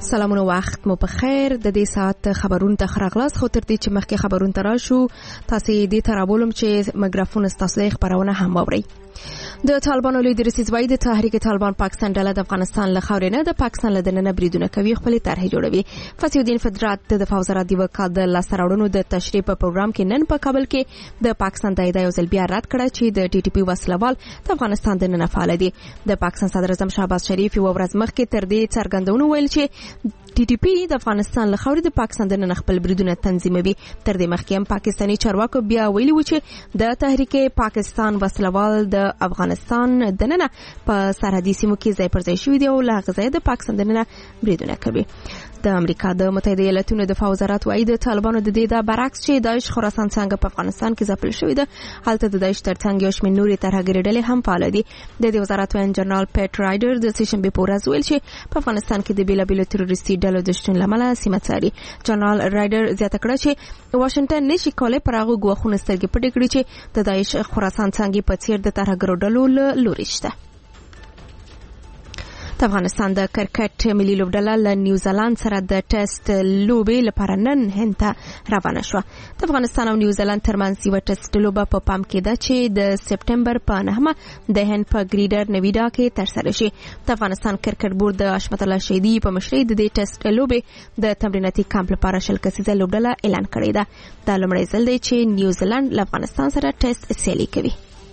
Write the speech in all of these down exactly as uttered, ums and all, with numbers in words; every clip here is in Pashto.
سلامونه وخت مو په خیر. د دې ساعت خبرونه ته خراغلاس خو تر دې چې مخکې خبرونه تراشو تاسو دې ترابولم چې میکروفون ستاسو خبرونه هم اورئ. د طالبانو لیډر سیزوی د تحریک طالبان پاکستان ډله د افغانستان له خاورې نه د پاکستان له دننه بریدونه کوي، خپل طرح جوړوي. فصیح الدین فدرات د دفاع وزارت دی وکړ د لاسراوړونو د تشریح په پروګرام کې نن په کابل کې د پاکستان د ادعا یو ځل بیا رد کړه چې د ټي ټي پی وسلوال د افغانستان دننه فعال دي. د پاکستان صدر اعظم شهباز شریف یو ورځ مخکې تر دې څرګندونه ویل چې ټي ټي پی د افغانستان له خاورې د پاکستان دننه خپل بریدونه تنظیموي. تر دې مخکې هم پاکستاني چارواکو بیا ویلي و چې د تحریک پاکستان وسلوال د افغانستان دننه په سرحدي سیمو کې ځای پر ځای شوي دي او له هغه ځایه د پاکستان دننه بریدونه کوي. د امریکا د متحده ایالاتونو دفاع وزارت وايي د طالبانو د دې د برعکس چې داعش خراسان څنګه په افغانستان کې ځپل شوی ده، هلته د داعش ترڅنګ یو شمېر نورې ترهګرې ډلې هم فعال دي. د دې وزارت وین جنرال پیټ رایډر د سیشنبې په ورځ ویل چې په افغانستان کې د بیلابیلو تروریستي ډلو د شتون له امله سیمه څاري. جنرال رایډر زیاته کړه چې واشنگټن نشي کولای پر هغه ګواښونه سترګې پټې کړي چې د داعش خراسان څنګه په څیر د ترهګرو ډلو له لوري شته. د افغانستان د کرکټ ملي لوبډله له نیوزیلند سره د ټیسټ لوبې لپاره نن هند ته روانه شوه. د افغانستان او نیوزیلند ترمنځ یوه ټیسټ لوبه په پام کې ده چې د سپټمبر په نهمه د هند په ګریډر نویډا کې ترسره شي. د افغانستان کرکټ بورډ د حشمت الله شهیدي په مشرۍ د دې ټیسټ لوبې د تمریناتي کمپ لپاره شل کسیزه لوبډله اعلان کړې ده. دا لومړی ځل دی چې نیوزیلند له افغانستان سره ټیسټ سیالي کوي.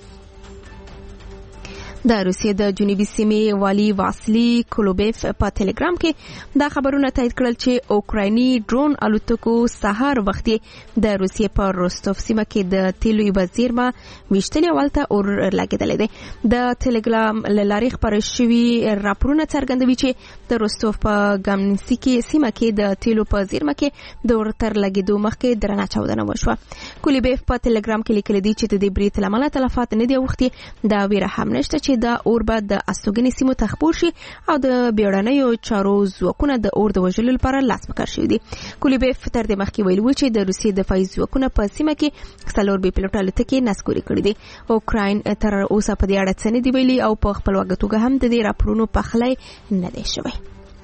د روسیې د جنوبي سیمې والي واسلی کولوبیف په ټلګرام کې دا خبرونه تایید کړل چې اوکرایني ډرون الوتکو سهار وخت د روسیې په روستوف سیمه کې د تیلو یوه زیرمه ویشتلې ولته اور لګېدلې ده. د ټلګرام له لارې خپاره شوي راپورونه څرګندوي چې د روستوف په ګامنسکي سیمه کې د تیلو په زیرمه کې د اور تر لګېدو مخکې درنه چاودنه وشوه. کولوبیف په ټلګرام کې لیکلي دي چې د دې برید له امله تلفات نه دي اوښتي. دا ویره هم نشته چې د اور به د استوګنې سیمو ته خپور شي او د بیړنیو چارو ځواکونه د اور د وژلو لپاره لاس په کار شوي دي. کولوبیف تر دې مخکې ویلي و چې د روسیې دفاعي ځواکونه په سیمه کې څلور بې پیلوټه الوتکې نسکوري کړي دي. اوکراین تر اوسه په دې اړه څه نه دي ویلي او په خپلواکه توګه هم د دې راپورونو پخلی نه دی شوی.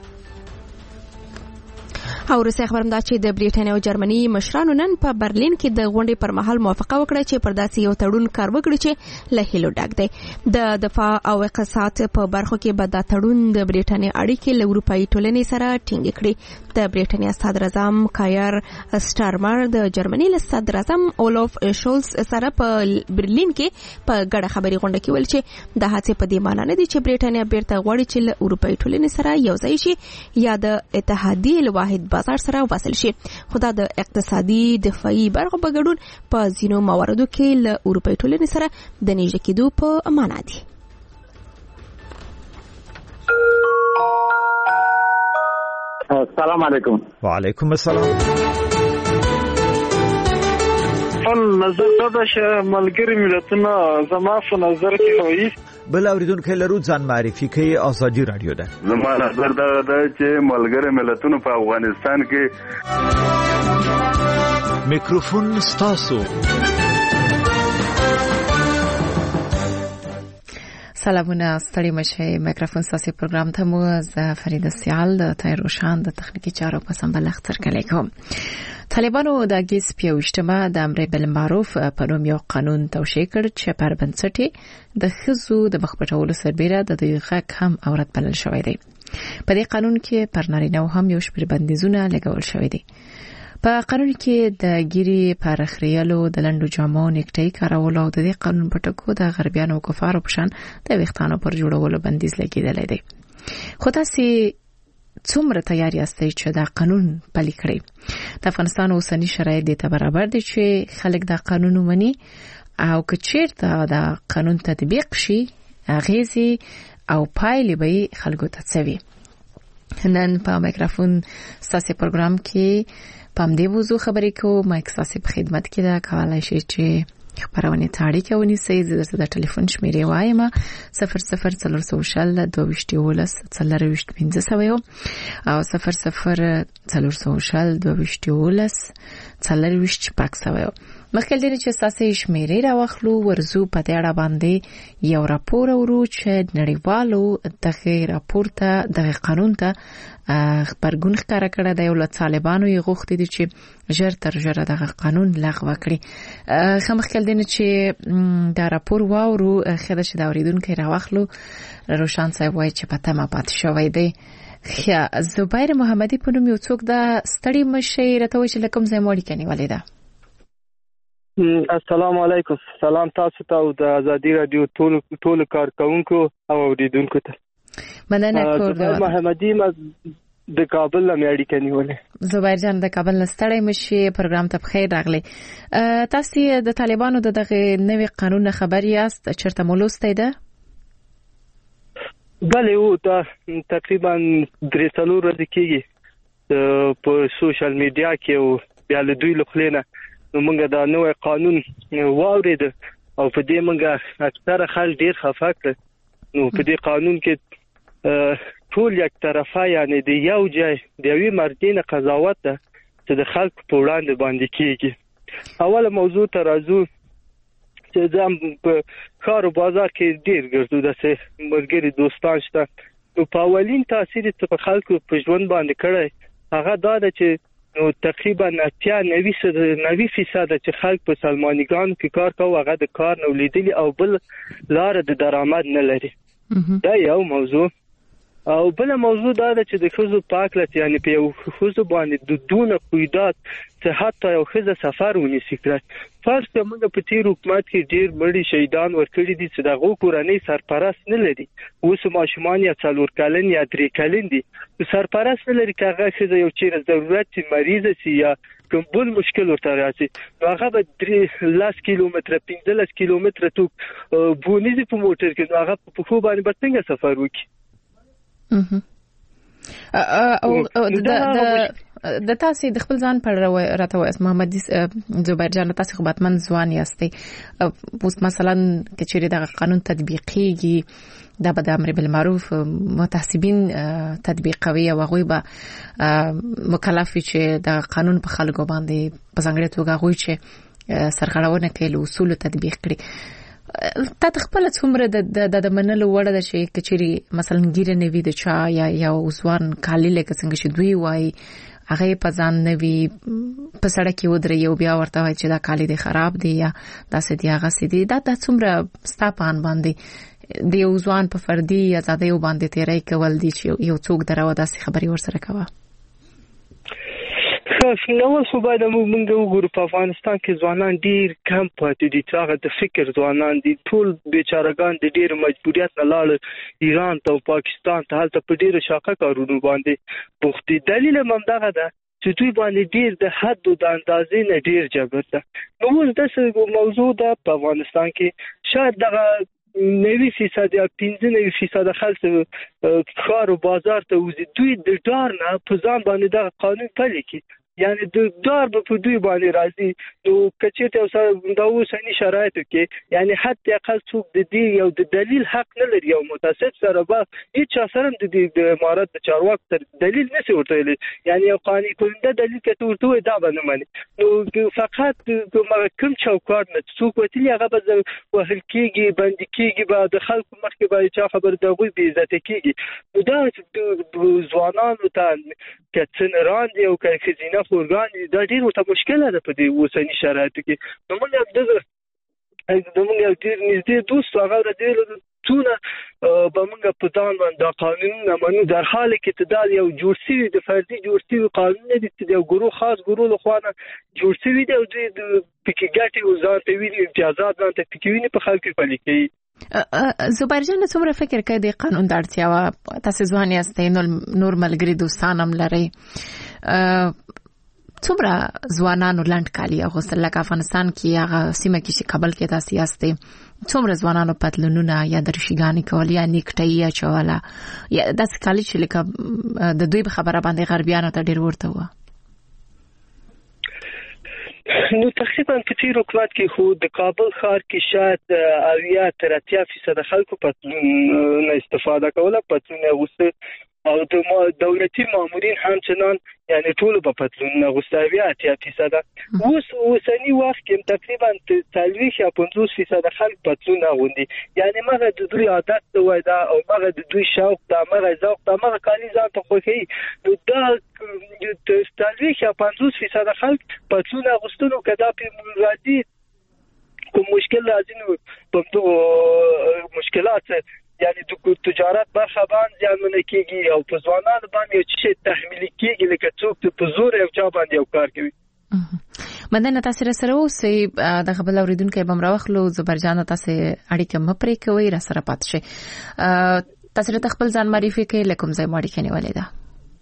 او روسي خبرم دا چې د بریټانیا او جرمني مشرانو نن په برلین کې د غونډې پر مهال موافقه وکړه چې پر داسې یو تړون کار وکړي چې له هیلو ډک دی. د دفاع او اقتصاد په برخو کې به دا تړون د بریټانیا اړیکې له اروپایي ټولنې سره ټینګې کړي. د بریټانیا صدر اعظم کایر سټارمر د جرمني له صدر اعظم اولف شولز سره په برلین کې په ګډه خبري غونډه کې ویل چې د هڅې په دې معنی نه دي چې بریټانیا بیرته غواړي چې له اروپایي ټولنې سره یو ځای شي یا د اتحادیې له واحد بازار سره وصل شي. خو د اقتصادي دفاعي برخو په ګډون په ځینو مواردو کې له اروپایي ټولنې سره د نږدې کېدو په معنا دي. السلام علیکم. وعلیکم السلام. خپل نظر دا چې ملګری ملتونه زما په نظر کې وایي بل اوریدونکو لرو ځان معرفي کوي. ازادي رادیو ده. زما نظر دا ده چې ملګری ملتونه په افغانستان کې میکروفون ستاسو. سلامونه ستړي مشه. میکروفون ستاسو پروګرام ته مو زه فرید سیال د تایروشان د تخنیکی چارو په سمبل اختر کلی کوم. طالبانو د اگست پیوشتمه د امر بالمعروف په نوم یو قانون توشیح کړ چې پر بنسټ د خزو د مخبټولو سربېره د دوی حق هم عورت بلل شوی دی. په دې قانون کې پر نارینه هم یو شمېر بندیزونه لګول شوی دي. په قانون کې د ګيري پرخريالو د لندو جامو نیکټي کارولو او د دې قانون په ټکو د غربیانو او کفارو په شان د وختانو پر جوړولو بندیز لګیدل دي. خو تاسو څومره تیار یاستئ چې دا قانون پلي کړئ؟ د افغانستان اوسنی شرایط د ته برابر دي چې خلک دا قانون ومني او که چیرته دا قانون تطبیق شي اغیزي او پایلې به خلکو ته څوي. نن په میکروفون ستاسو پروګرام کې پام دې موضوع خبرې کوو. مایک ستاسو په خدمت کې دا کولای شي چې خبرونه تاړي کوي. سې زه د ټلیفون شمیرې وایم صفر صفر څلور سو شل دوه ولس څلور وشت پنځه سو او صفر صفر څلور سو شل دوه ولس څلور وشت پاک سو. مخکې دې چې ساسي شمیرې راوخلو ورزو په دې اړه باندې یو راپور ورو چې نړیوالو دغه راپور ته دغه قانون ته خبرګون ښکارا کړی دی او له طالبانو یې غوښتي دي چې ژر تر ژره دغه قانون لغوه کړي. خمخکل دي چې دا راپور واورو خدای چې دا اوریدونکو راوخلو روشان صاحب وایي چې پته ما پات شوی دی. خیا زبیر محمدی په نوم یو څوک دا ستړي مشه راته وایي چې لکم ځای مړی کني ولیدا. السلام علیکم. سلام تاسو ته او د ازادي رادیو ټول ټول کارکونکو او اوریدونکو ته. مننه کور زبیر محمدی ما د کابل نه مې اړیکه نیولې. زبیر جان د کابل نه ستړی مشه پروګرام ته بخیر راغلی. تاسو د طالبانو دغه نوې قانون خبر یاست چرته مولوسته ده؟ بله او تا تقریبا درې څلور ورځې کېږي په سوشل میډیا کې او بیا له دوی له خولې نه نو موږ دا نوی قانون واورېد او په دې موږ اکثره خلک ډېر خفه کړل. نو په دې قانون کې ټول یک طرفه یعنی د یو ځای د یوې مردینه قضاوت ده چې د خلکو په وړاندې باندې کېږي. اوله موضوع ته راځو چې ځم په ښار او بازار کې ډېر ګرځو داسې ملګري دوستان شته. نو په اولین تاثیر چې په خلکو په ژوند باندې کړی هغه دا ده چې نو تقریبا اتیا نوي فیصد چې خلک په سلمانیګانو کې کار کوي هغه د کار نه ولیدلي او بل لار د درآمد نه لري. دا یو موضوع. او بل موضوع دا ده چې د ښځو پاکلت یعنی په یو ښځو باندې د دونه قیودات چې حتی یو ښځه سفر ونیسي کړی. فرض کړه موږ په تیر حکومت کې ډېر مړي شهیدان ورکړي دي چې دغه کورنۍ سرپرست نه لري. اوس ماشومان یا څلور کلن یا درې کلن دي سرپرست نه لري. که هغه ښځه یو چیرې ضرورت شي مریضه شي یا کوم بل مشکل ورته راشي نو هغه به درې لس کیلومتره پنځلس کیلومتره توک بونیزي په موټر کې نو هغه په پښو باندې به څنګه سفر وکړي؟ او د د تاسو د خپل ځان پر راته وایي محمد زبیر جان تاسو خو باتمن ځوان یاستئ. اوس مثلا کچېری د قانون تطبیقیږي دا به د امر بالمعروف متحسبین تطبیقوي او هغه به مکلف چې د قانون په خلکو باندې په څنګه توګه هغه چې سرغړونه کوي له اصول تطبیق کړي. تا خپل څومره د د منلو وړه ده چې کچېری مثلا ګیره نوي د چا یا یا وسوان کالی لکه څنګه چې دوی وایي هغه په ځان نوي په سړک کې ودرې یو بیا ورته وایي چې دا کالی دی خراب دی یا داسې دی هغه سې دی. دا د څومره ستاپان باندې د یو ځوان په فردي ازادۍ باندې تیری کول دي چې یو څوک درو داسې خبري ورسره کوي. نو څه باید موږ وګورو په افغانستان کې ځوانان ډیر کم پاتې دي. هغه د فکر ځوانان دي ټول بیچارهګان د ډیر مجبوریت نه لاړ ایران ته او پاکستان ته هلته په ډیر شاقه کارونو باندې بوختي. دلیل هم دغه ده چې دوی باندې ډیر د حد او د اندازې نه ډیر جبر ده. نو اوس داسې موضوع ده په افغانستان کې شاید دغه نوي فیصد یا پنځه نوي فیصد خلک ښار او بازار ته وځي دوی د ډار نه په ځان باندې دغه قانون پلي کړي یعنی د دار به په دوی باندې راځي. نو کچېته اوسه دا اوسنی شرایطو کې یعنی حتی اقل څوک د دې یو د دلیل حق نه لري. یو متاسف سره به هیڅ سره د دې د امارات د چارواکو تر دلیل نشي ورته یعنی یو قانوني کنده دلیل کته ورته دا باندې مانی. نو فقط کوم چوکاټ نه څوک وتلی هغه به وهل کېږي باندې کېږي به د خلکو مخکې به چا خبر د غوي بي عزت کېږي. نو دا ځوانانو ته کڅن راندي او کخزینه اورګان دا ډیر ورته مشکله ده په دې اوسنی شرایطو کې. نو موږ دغه موږ یو ډیر نږدې دوست هغه راځي څونه به موږ په ځان باندې قانون نه منو در حال کې تدال یو جوړ شوی د فردي جوړ شوی قانون نه دي چې یو ګروه خاص ګروه له خوانه جوړ شوی دی او د پکې ګټي او ځان ته ویلي امتیازات ځان ته پکې ویني په خلکو پلي کوي. زبیر جان څومره فکر کوي د قانون د اړتیا و تاسو ځوان یاستئ نور ملګری دوستان هم لري څومره ځوانانو لاند کالی اغوستل لکه افغانستان کې هغه سیمه کې چې کابل کې تاسو یاستئ څومره ځوانانو پتلونونه یا درشګانی کول یا نیکټای یا چواله یا داس کالی چې لکه د دوی په خبره باندې غربیانو ته ډیر ورته و. نو تقریبا په تیر حکومت کې خو د کابل ښار کې شاید اویا تر اتیا فیصد خلکو پتلون نه استفاده کوله پتلون اوسه او د دولتي مامورین همچنان یعنی ټول په پتلون غوستاوی اتیا فیصد اوس اوسنی وخت کې تقریبا څلويخ یا پنځوس فیصد خلک پتلون غوندي یعنی مغه د دوی عادت وای دا او مغه د دوی شوق دا مغه ذوق دا مغه کالي ځان ته خوښي نو دا د څلويخ یا پنځوس فیصد خلک پتلون غوستلو کدا په راځي کوم مشکل راځي نو په مشکلات یعنی د تجارت برخه باندې ځانونه کیږي او په ځوانانو باندې چې تحمیل کیږي لکه څوک په زور یو چا باندې یو کار کوي. مندنه تاسو سره اوسې د خپل اوریدونکو به مروخلو زبرجان تاسو اړیکه مپرې کوي را سره پات شي. تاسو ته خپل ځان معرفي کړئ لکه زما اړیکه نیولې ده.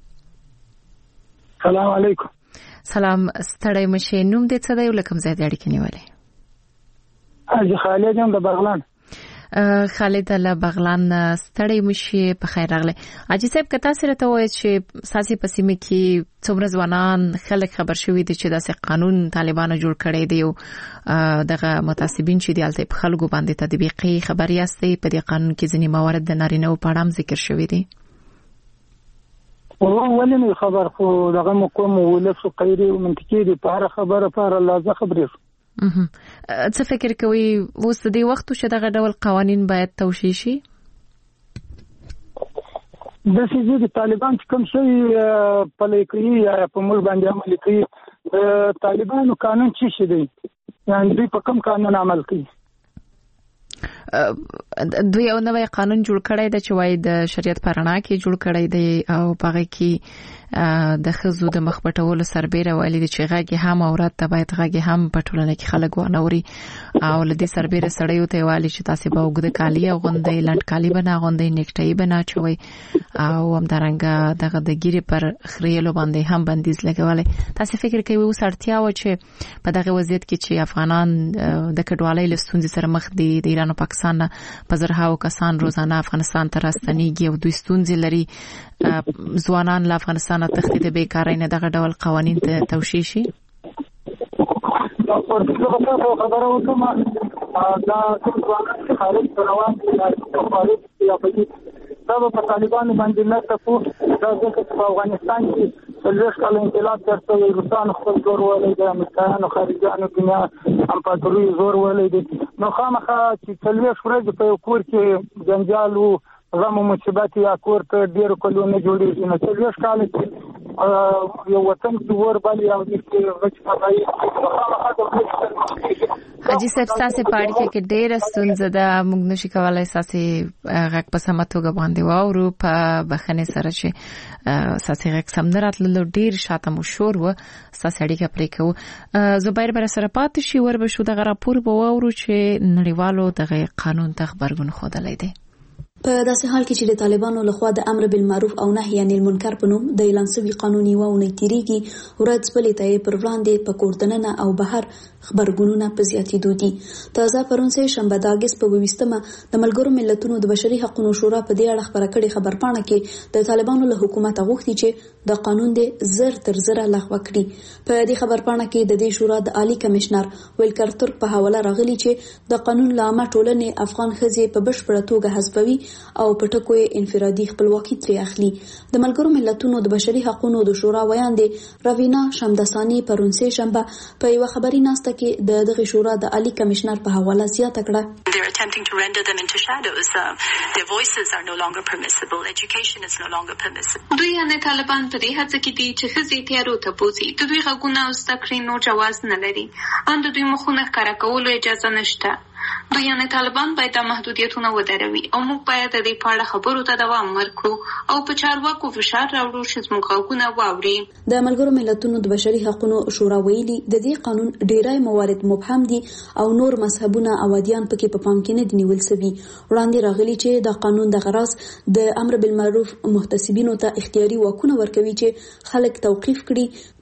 سلام علیکم. سلام ستړی مشه نوم دې څه دی لکه زما اړیکه نیولې؟ اجي خالد یم د بغلان. خالد له بغلان ستړی مشي په خیر راغله. اجي صاحب کته سره ته وایي چې ساسي پسیمه کې څومره ځوانان خلک خبر شوي دي چې داسې قانون طالبانو جوړ کړی دی او دغه متعصبین چې دلته په خلکو باندې تطبیقي خبري استي په دې قانون کې ځینې موارد د نارینه په اړه هم ذکر شوی دي. والله ولني خبر خو دغه مقام ولف قيري ومنطقي دي په خبره پر لازم خبري. څه فکر کوي اوس د وخت چې دغه ډول قوانين باید توشیح شي؟ د سيزي د طالبان کوم شي په لیکي یا په موږ باندې عمل کوي د طالبانو قانون څه شي دی یعنی دوی په کوم قانون عمل کوي؟ دوی یو نوی قانون جوړ کړی دی چې وايي د شریعت پرانا کې جوړ کړی دی او پاره کې د خزو د مخبټولو سربېره ویلي دي چې غږی هم اورات ته باید غږی هم په ټولنه کې خلک ونوري او لدې سربېره سړیو ته ویلي چې تاسو به وګد کالی غوندې لند کالی بنا غوندې نیکټای بنا چوي او هم درنګ دغه د ګيري پر خریلو باندې هم بندیز لګولې. تاسو فکر کوئ اوس اړتیا و چې په دغه وضعیت کې چې افغانان د کډوالۍ لستونځ سره مخ دي د ایران او پاکستان په زرهاو کسان روزانه افغانستان ته راستنیږي او دوی ستونزې لري ځوانان له افغانستان تختی د بیکارۍ نه دغه ډول قوانین ته توشیح شي؟ دا خبره وکم دا څنګه خارج روان دي خارج یا په دا په طالبانو باندې نه تاسو دا ځکه په افغانستان کې څلور کال انقلاب ترته روسان خپل زور ولې د امریکایانو خارجانو دنیا امپراتوري زور ولې دي نو خامخا چې څلور ورځې په کور کې جنجال وو غم مصیبت یا کور ته ډیر کلونه جوړیږي نو څلور کال کې یو وطن کې ور باندې او د وچ پای حاجی صاحب تاسو پاره کې ډیر ستونزه ده موږ نشي کولای تاسو غږ په سمه توګه باندې واورو په بخنه سره چې تاسو غږ سم نه راتللو ډیر شاته مشهور و تاسو اړیکه پرې کوو. زبیر بر سره پاتې شي ور به شو د راپور به واورو چې نړیوالو دغه قانون ته خبرګون خوده لیدي. په داسې حال کې چې د طالبانو لخوا د امر بالمعروف او نهي عن المنکر په نوم د اعلان شوی قانوني واونه تیریږي ورځ بلې ته پر وړاندې په کوردننه او بهر خبرګونونه په زیاتېدو دي. تازه پرون سه شنبه د اگست په ویستمه د ملګرو ملتونو د بشري حقوقو شورا په دې اړه خبره کړې خبرپاڼه کې د طالبانو له حکومت غوښتي چې د قانون د زر تر زره لغوه کړي. په دې خبرپاڼه کې د دې شورا د عالی کمشنر ویلکر ترک په حواله راغلي چې د قانون لامه ټولنې افغان ښځې په بشپړه توګه حذفوي او په ټکو انفرادي خپلواکي ترې اخلي. د ملګرو ملتونو د بشري حقوقو د شورا ویاندې راوینا شمدسانی پرون سه شنبه په یو خبري ناسته کې د دغه شورا د عالی کمشنر په حواله زیاته کړه. They're attempting to render them into shadows. Uh, their voices are no longer permissible. Education is no longer permissible. دوی نه طالبان په دې هڅه کې دي چې ښځې تیارو ته بوزي. د دوی غږونه او زده کړې نور جواز نه لري. ان د دوی مخونه ښکاره کولو اجازه نشته. دوی نه طالبان باید د محدودیتونو ودروي او موږ باید د دې په اړه خبرو ته دوام ورکړو او په چارواکو فشار راوړو چې زموږ غږونه واوري. د ملګرو ملتونو د بشري حقوقو شورا ویلي د دې قانون ډیرای موارد مبهم دي او نور مذهبونه او ادیان پکې په پام کې نه دي نیول شوي. وړاندې راغلي چې د قانون د غرض د امر بالمعروف محتسبینو ته اختیاري واکونه ورکوي چې خلک توقيف کړي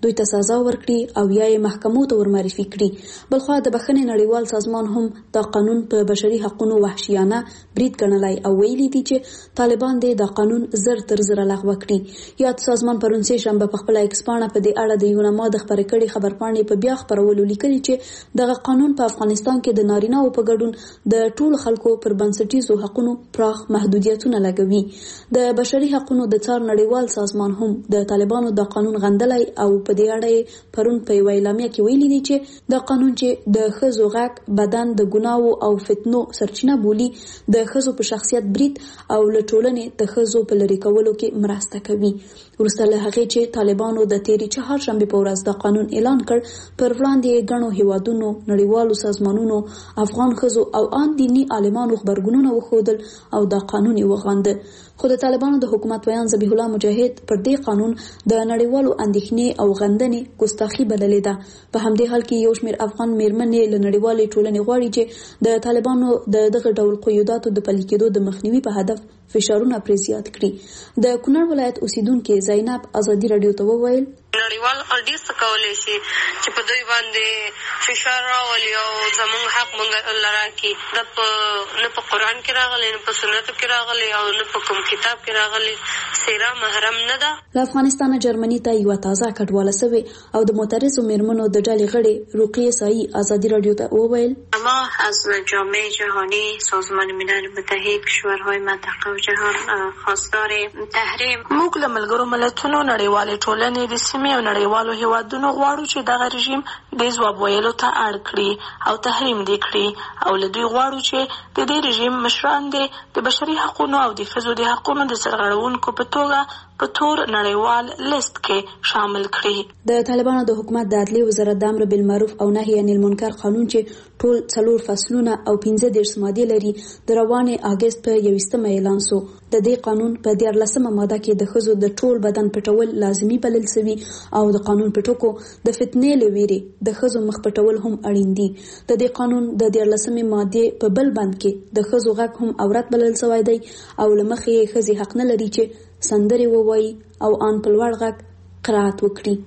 دوی ته سزا ورکړي او یا یې محکمو ته ورمعرفي کړي. بلخوا د بخښنې نړیوال سازمان هم دا قانون په بشري حقوقو وحشیانه برید ګڼلی او ویلي دي چې طالبان دې دا قانون زر تر زره لغوه کړي. یاد سازمان پرون سه شنبه په خپل ایکس پاڼه په دې اړه د یوناما د خبرې کړي خبرپاڼې په بیا خبرولو لیکلي چې دغه قانون په افغانستان کې د نارینه‌و په ګډون د ټولو خلکو پر بنسټیزو حقوقو پراخ محدودیتونه لګوي. د بشري حقوقو د څار نړیوال سازمان هم د طالبانو د قانون غندلای او په دې اړه پرون په یو اعلامیه کې ویلي دي چې د قانون چې د ښځو غږ بدن د ګناوو او فتنو سرچینه بولي، د ښځو په شخصیت برید او له ټولنې د ښځو په لرې کولو کې مرسته کوي. وروسته له هغې چې طالبانو د تیرې چهارشنبې په ورځ د قانون اعلان کړ، پر وړاندې ګڼو هیوادونو، نړیوالو سازمانونو، افغان ښځو او ان دینی عالمانو خبرګونونه وښودل او دا قانون یې وغانده. خو د طالبانو د حکومت ویان ذبیح الله مجاهد پر دې قانون د نړیوالو اندېښنې او غندنې ګستاخي بللې ده. په همدې حال کې یو شمېر افغان میرمنې له نړیوالې ټولنې غواړي چې د طالبانو د دغه ډول قیوداتو د پلي کېدو د مخنیوي په هدف فشارونه پرې زیات کړي. د کونړ ولایت اوسیدونکې زینب ازادي راډیو ته وویل نړیوال ډېر څه کولی شي چې په دوی باندې فشار راولي او زموږ حق موږ لره کړي. دا په نه په قرآن کې راغلی، نه په سنتو کې راغلی او نه په کوم کتاب کې راغلی. سیره محرم نه ده. له افغانستانه جرمني ته یوه تازه کډواله سوې او د معترضو میرمنو د ډلې غړې رقیه سایي ازادي راډیو ته وویل ما از جامعه جهانی، سازمان ملل متحد، کشورهای منطقه و جهان خواستار تحریم. موږ له ملګرو ملتونو، نړیوالې ټولنې، د سیمې او نړیوالو هیوادونو غواړو چې دغه رژیم د ځواب ویلو ته اړ کړي او تحریم دې کړي او له دوی غواړو چې د دې رژیم مشران دې د بشري حقوقو او د ښځو د حقوقو د سرغړونکو په توګه په تور نړیوال لیست کې شامل کړي. د طالبانو د حکومت د عدلیې وزارت د امر بالمعروف او نهي عن المنکر قانون چې ټول څلور فصلونه او پنځه دېرش مادې لري، د روانې اګست په یویشتمه اعلان شو. د دې قانون په دیارلسمه ماده کې د ښځو د ټول بدن پټول لازمي بلل شوي او د قانون په ټکو د فتنې له ویرې د ښځو مخ پټول هم اړین دي. د دې قانون د دیارلسمې مادې په بل بند کې د ښځو غږ هم عورت بلل شوی دی او له مخې یې ښځې حق نه لري چې سندرې ووایي او ان په لوړ غږ قرائت وکړي.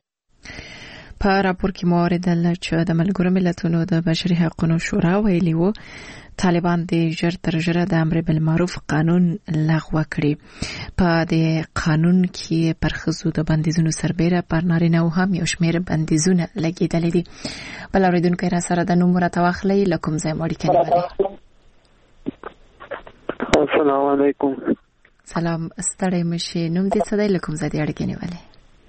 په راپور کې مو اوریدل چې د ملګرو ملتونو د بشري حقوقو شورا ویلي وو طالبان د ژر تر ژره د امر بالمعروف قانون لغوه کړي. په دې قانون کې پر ښځو د بندیزونو سربیره پر نارینه‌و هم یو شمېر بندیزونه لګېدلي دي. بل اورېدونکی را سره د نوم راته واخلئ، له کوم ځای مو اړیکه نیولې؟ السلام علیکم. سلام، ستړی مشي. نوم دې څه دی؟ له کوم ځای دې اړیکه نیولې؟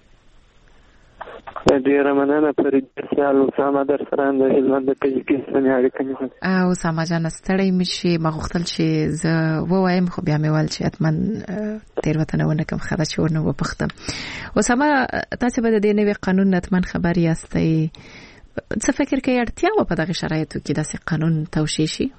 ډیره مننه. فرید سیال اسامه در سره د هلمند د کجکستان اړیکه نیولې. او اسامه جان ستړی مشي. ما غوښتل چې زه ووایم خو بیا مې ویل چې حتما تېروتنه ونه کړم، ښه ده چې ورنه وپوښتم. اسامه، تاسې به د دې نوي قانون حتما خبر یاستئ. څه فکر کوئ اړتیا وه په دغه شرایطو کې داسې قانون توشیح شي؟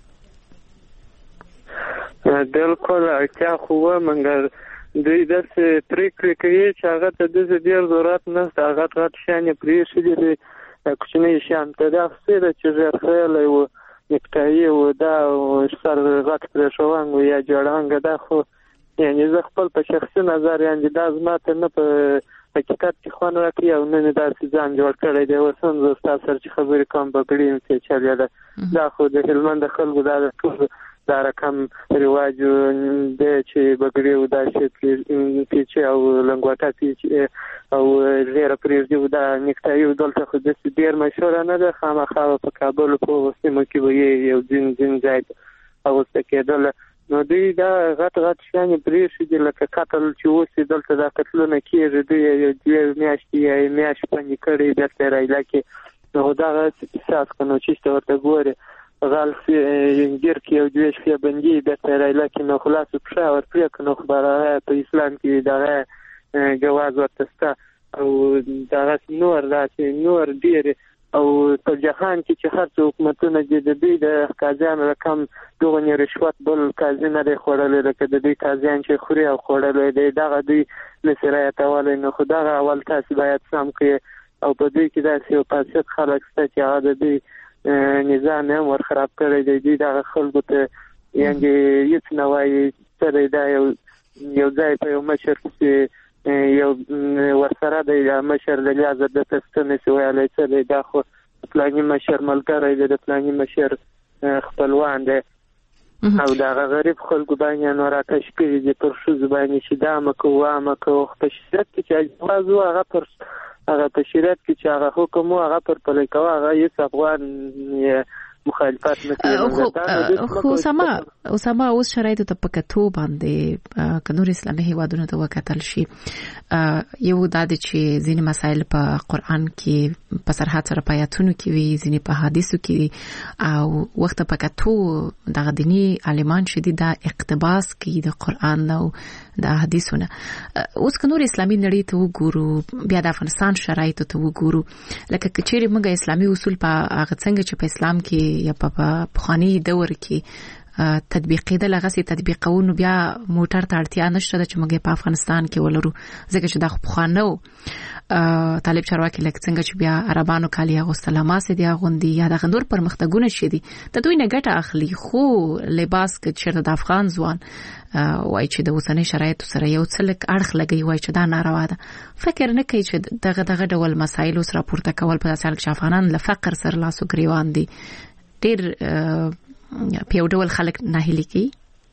بالکل اړتیا خو وه، مګر دوی داسې پرېکړې کوي چې هغه ته داسې ډېر ضرورت نشته. غټ غټ شیان یې پرېښودي دي، کوچني شیان ته داسې ده چې ژر خیالی و، نیکټایي و، دا سر غټ پرېښوانګ و یا جړانګه. دا خو یعنې زه خپل په شخصي نظر یعنې دا زما ته نه په حقیقت کې خوند راکوي او نه مې داسې ځان جوړ کړی دی. اوس هم زه ستا سره چې خبرې کوم بګړي یم پېچلې ده. دا خو د هلمند د خلکو دا د ټولو دا رقم رواج دی چې بګړي و دا شی پیچې او لنګوټه پیچې او ژیره پرېږدي و. دا نیکټایي و دلته خو داسې ډېر مشهوره نه ده. خامخا په کابل په هغو سیمو کې به یې یو ځین ځین ځای ته اغوسته کېدله. نو دوی دا غټ غټ شیان یې پرېښودي، لکه قتل چې اوس یې دلته دا قتلونه کېږي، دوی یې دوې میاشتې یا یې میاشت خوندي کړی بېرته یې رایله کې. نو دغه قصاص که نو چېسته ورته ګورې غل ګیر کې یو دوې شپې بندي بېرته یې رایله کې. نو خلاص پښه ورپرې کړه. نو خو به په اسلام کې دغه جواز ورته شته او دغسې نور داسې نور ډېرې او په جهان کې چې هر څه حکومتونه دي د دوی د قاضیانو رقم دغونې رشوت بل قاضي نه دی خوړلی، لکه د دوی قاضیان چې خوري او خوړلی دی دغه دوی نسي رعایتولی. نو خو دغه اول تاسې باید سم کړئ. او په دوی کې داسې یو فاسد خلک شته چې هغه د دوی نظام هم ور خراب کړی دی. دوی دغه خلکو ته یعنې هېڅ نه وایي څه دی. دا یو یو ځای په یو مشر پسې یو ورسره د مشر د لیازه د تستنې سی ویلی څه دی دا خو پلاني مشر ملګری دی د پلاني مشر خپلوان دی او د هغه غریب خلکو باندې نو راکش کړي دي پر ښځو باندې چې دا مه کوو وا مه کوو په شریعت کې چې جواز و هغه پر هغه په شریعت کې چې هغه حکم و هغه پر پلی کوه هغه هېڅ افغان مخالفت نه کوي. خو اسامه اسامه اوس شرایطو ته په کتو باندې که نور اسلامي هیوادونو ته وکتل شي یو دا دی چې ځینې مسایل په قرآن کې په سرحد سره په آیاتونو کې وي ځینې په حدیثو کې او وخت په کتو دغه دیني عالمان چې دي دا اقتباس کوي د قرآن او د حدیثونه. اوس که نور اسلامي نړۍ ته وګورو بیا د افغانستان شرایطو ته وګورو لکه که چیرې موږ اسلامي اصول په هغه څنګه چې په اسلام کې یا په پخواني دور کې تطبیقېدل هغه سي تطبیقونو بیا موټر ته اړتیا نشته چې موږ په افغانستان کې ولرو ځکه چې دا پخوانو طالب چارواکي لکه څنګه چې بیا عربانو کالي اغوستل ماسه دی غوندي یا د غندور پرمختګونه شي دي د دوی نه ګټه اخلي خو لباس کې چې د افغان ځوان وای چې د اوسنۍ شرایطو سره یو څه لک اړخ لګي وای چې دا ناروا ده فکر نه کوي چې دغه دغه ډول مسایل سره پورته کول په داسې حال کې افغانان له فقر سره لاسو ګریوان دي ډېر په یو ډول خلک ناهیلي کوي.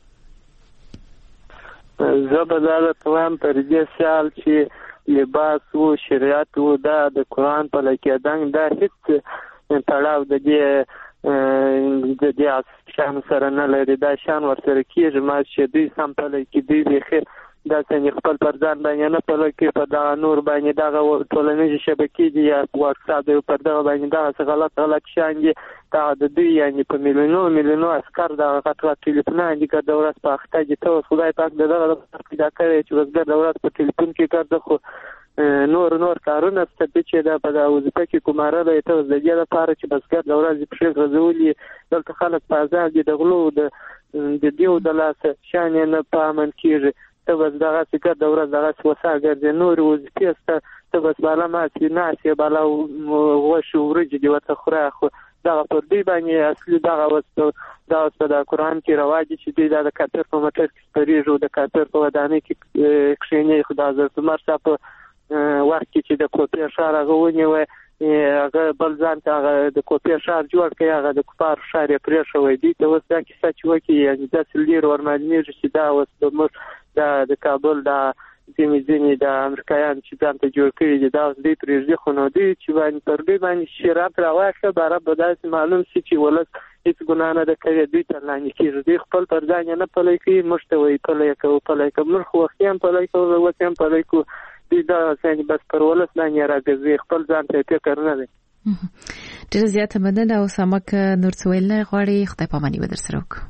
زه به دا درته پر دې سیال چې لباس و شریعت و دا د قرآن په لکېدنګ دا هیڅ تړاو د دې د دې شان سره نه لري دا شان ورسره کېږي ما چې دوی سم پلی کې دوی بیخي دا څنګه خپل پر ځان باندې نه پلی کوي په دغه نور باندې دغه ټولنیزې شبکې دي یا واټساپ دی پر دغه باندې دغسې غلط غلط شیان دي دغه د دوی یعنې په میلیونو میلیونو عسکر دغه غټ غټ ټلیفونان دي که د ورځ په اخته دي ته اوس خدای پاک د دغه لپاره پیدا کړی چې بزګر د ورځ په ټلیفون کې کار ده خو نور نور کارونه شته چې دا په دغه وظیفه کې کوماره دی ته اوس د دې لپاره چې بزګر د ورځې پښې غځولي دلته خلک په ازاد دي د غلو د دیو د لاسه شیان یې نه په امن کېږي ته بس دغسې ګر د ورځ دغسې وسا ګرځې نورې وظیفې شته ته بس بالا ماسې ناستې بالا غوښې وریجې دې ورته خوره خو دغه پر دوی باندې اصلي دغه اوس دغه په د قرآن کې رواج دي چې دوی دا د کافر په موټر کې سپرېږي او د کافر په ودانۍ کې کښېني خو د حضرت عمر صاحب په وخت کې چې د کوپې ښار هغه ونیوی هغه بل ځان ته هغه د کوپې ښار جوړ کړی هغه د کفارو ښار یې پرېښوی دوی ته اوس دا کیسه چې وکړي یعنې داسې لرې ورمعلومېږي چې دا اوس زموږ دا د کابل دا ځینې ځینې د امریکایانو چې ځان ته جوړ کړي دي دا اوس دوی پرېږدي خو نو دوی چې باندې پر دوی باندې شراب راواخله باره به داسې معلوم شي چې ولس هېڅ ګناه نه ده کړې دوی ته لاندې کېږي دوی خپل پر ځان یې نه پلی کوي موږ ته وایي پلی کوو پلی کوو موږ خو وختي هم پلی کوو اوس هم پلی کوو دوی دا څنګه بس پر ولس باندې راګرځي خپل ځان ته فکر نه دی. ډېره زیاته مننه اسامه که نور څه ویل نه غواړې خدای پاماني به در سره وکړو.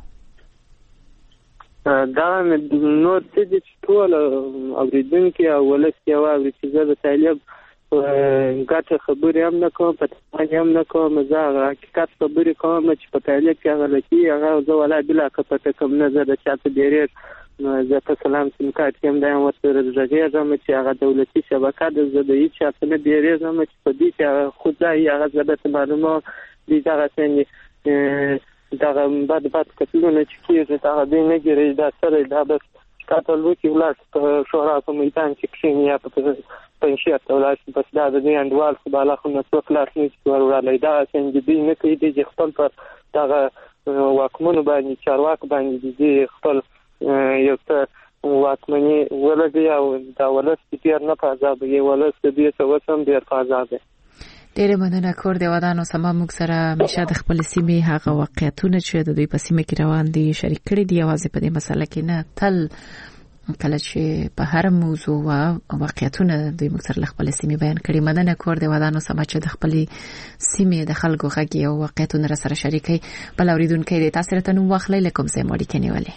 دا نور څه دي چې ټول اورېدونکي او ولس یې واوري چې زه د طالب ګټه خبرې هم نه کوم په تماني هم نه کوم زه هغه حقیقت خبرې کوم چې په طالب کې هغه لکي هغه زه ولا بلا کپټه کوم نه زه د چا څه ډېرېږ زه په سلام سیم کارت کې هم دا یم ورسره غږېږم چې هغه دولتي شبکه ده زه د هېڅ چا څه نه ډېرېږم چې په دې کې هغه خود ځایي هغه زه درته معلوموم دوی دغسې دغه بد بد قتلونه چې کېږي دغه دوی نه ګیري دا سره دا بس قتل وکړي ولاړ په شورا په میدان کې کښېني یا په پنجشیر ته ولاړ شي بس دا د دوی انډوال خو بالا خو نه څوک لاس نه شي ور وړلی دغسې دوی نه کوي دوی چې خپل پر دغه واکمنو باندې چارواکو باندې دوی خپل یو څه واکمني ولګوي او دا ولس ډېر نه په عذاب وي ولس د دې څه اوس هم ډېر په عذاب دی. ډېرې مننه کور دی ودانو سما موږ سره همیشه د خپل سیمې هغه واقعیتونه چې د دوی په سیمه کې روان دي شریک کړي دي یوازې په دې مسله کې نه تل کله چې په هر موضوع او واقعیتونه دوی موږ سره خپل سیمې بیان کړي. مننه کور دی ودانو سما چې د خپل سیمې د خلکو غږ او واقعیتونه سره شریکي بل اوریدونکو دې تاسو ته نو واخلې لکم سه مړی کني ولې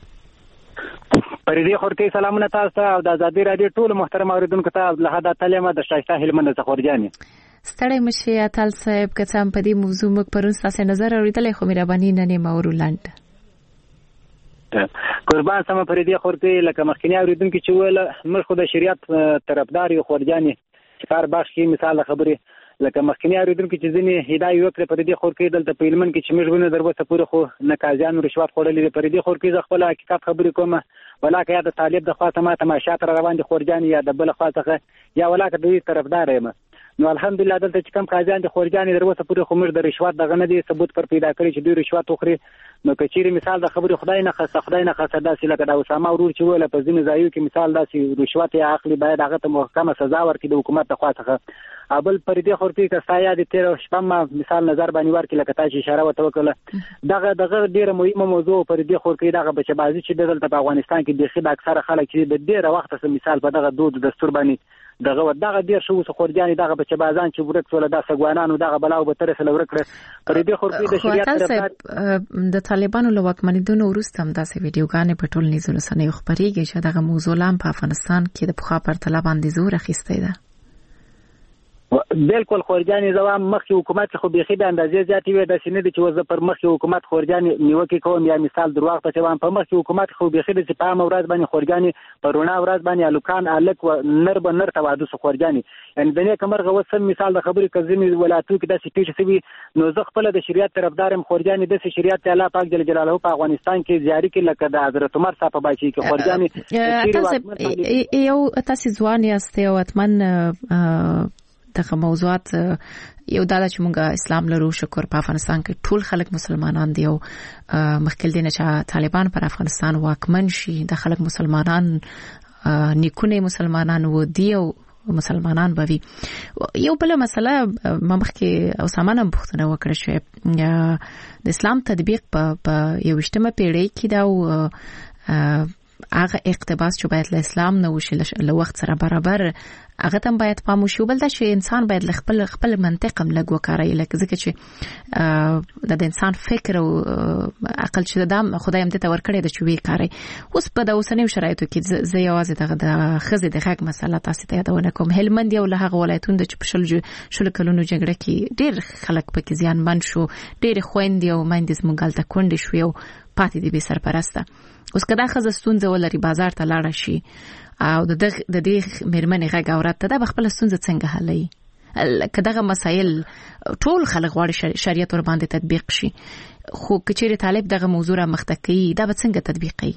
پرې دې خورتي سلامونه تاسو ته او د آزادي رادیو ټول محترم اوریدونکو ته عبدالحد تعلیمه د شایسته هلمند څخه ورجاني ستړی مشه اتل صاحب که څم په دې موضوع مګ پرون تاسو نظر اوریدلې خو مهرباني نه نه مورولند قربان سم پرې دې خورتي لکه مخکنی اوریدونکو چې ویل موږ خو د شریعت طرفدار یو خورجاني کار باش کی مثال خبره لکه مخکنی اوریدونکو چې ځینې هدايه وکړه پر دې خورکې دلته په هلمند کې چې موږ ونه دروسه پورې خو نه قاضیانو رشوت خوړلې پر دې خورکې ز خپل حقیقت خبرې کوم ولاکه یا د طالب د خوا ته ما تماشا تر روان دي خورجان یا د بل خوا څخه یا ولاکه د دې طرفدار یم نو الحمدلله دلته چې کم قاضیان د خورجان دروسه پورې خو موږ د رشوت دغه نه دي ثبوت پر پیدا کړی چې دوی رشوت وخوري نو کچېری مثال د خبرې خدای نه خاصه خدای نه خاصه داسې لکه د اسامه ورور چې ویل په ځینې ځایو کې مثال داسې رشوت یا اخلي باید هغه ته محکمه سزا ورکړي د حکومت د خوا څخه ابل پر دې خورتي که سایا د تیر شپه ما مثال نظر باندې ورکړي لکه تاسو اشاره وکړه دغه دغه ډیره مهمه موضوع پر دې خورتي دغه بچبازي چې دلته په افغانستان کې د خې د اکثره خلک چې د ډیره وخت سره مثال په دغه دود دستور باندې دغه دغه ډیر شو خورجاني دغه بچبازان چې ورک ټول د سګوانانو دغه بلاو به تر سره ورکړه پر دې خورتي د شریعت د طالبانو له واکمنیدو وروسته هم داسې ویډیوګانې په ټول نيزونو سره خبريږي چې دغه موضوع لام په افغانستان کې د پخوا پر طالب باندې زور اخیسته ده بالکل خورجاني زوام مخکې حکومت خو بيخي د اندازې زیاتې وي د سینې چې وزه پر مخکې حکومت خورجاني نیوکه کوم یا مثال دروغ په چوان په مخکې حکومت خو بيخي د سپام اوراد باندې خورجاني پرونه اوراد باندې الوکان الک و نر به نر توادو خورجاني یعنی د نه کمرغه وسم مثال د خبرې کزمي ولایتو کې د سپیش سوي نو زه خپل د شریعت طرفدارم خورجاني د شریعت الله پاک جل جلاله په افغانستان کې جاری کې لکه د حضرت عمر صاحب بچي کې خورجاني یو تاسو ځوان یاست او اتمن دغه موضوعات یو دا چې موږ اسلام لرو شکر په افغانستان کې ټول خلک مسلمانان دي او مخکې دینه چې طالبان پر افغانستان واکمن شي د خلک مسلمانان نیکونه مسلمانان و دي او مسلمانان بوي یو بل مسله مخکې او سامان پوښتنه وکړه چې د اسلام تطبیق په یو اجتماعي پیړۍ کې دا هغه اقتباس چې باید له اسلام نه وشي له وخت سره برابر هغه تم باید پام وشي بل دا چې انسان باید خپل خپل منطق هم لګ وکړي لکه ځکه چې د انسان فکر او عقل چې دام خدای هم ته ورکړي د چوي کاری اوس په د اوسنیو شرایطو کې زه یوازې دغه د خزې د حق مسله تاسو ته یادونه کوم هلمند یو له هغه ولایتونو د چپشل شل کلونو جګړه کې ډېر خلک پکې زیان من شو ډېر خويندې او مندز مونږ ته کونډې شو یو پاتې دي به سرپرسته اوس کدا خزه ستونزه ولري بازار ته لاړ شي او د د دې مېرمنې غږ اورات ته د خپل ستونزه څنګه حلي کداغه مسایل ټول خلک غواړي شریعت ور باندې تطبیق شي خو کچېره طالب دغه موضوع را مختکی دا به څنګه تطبیقي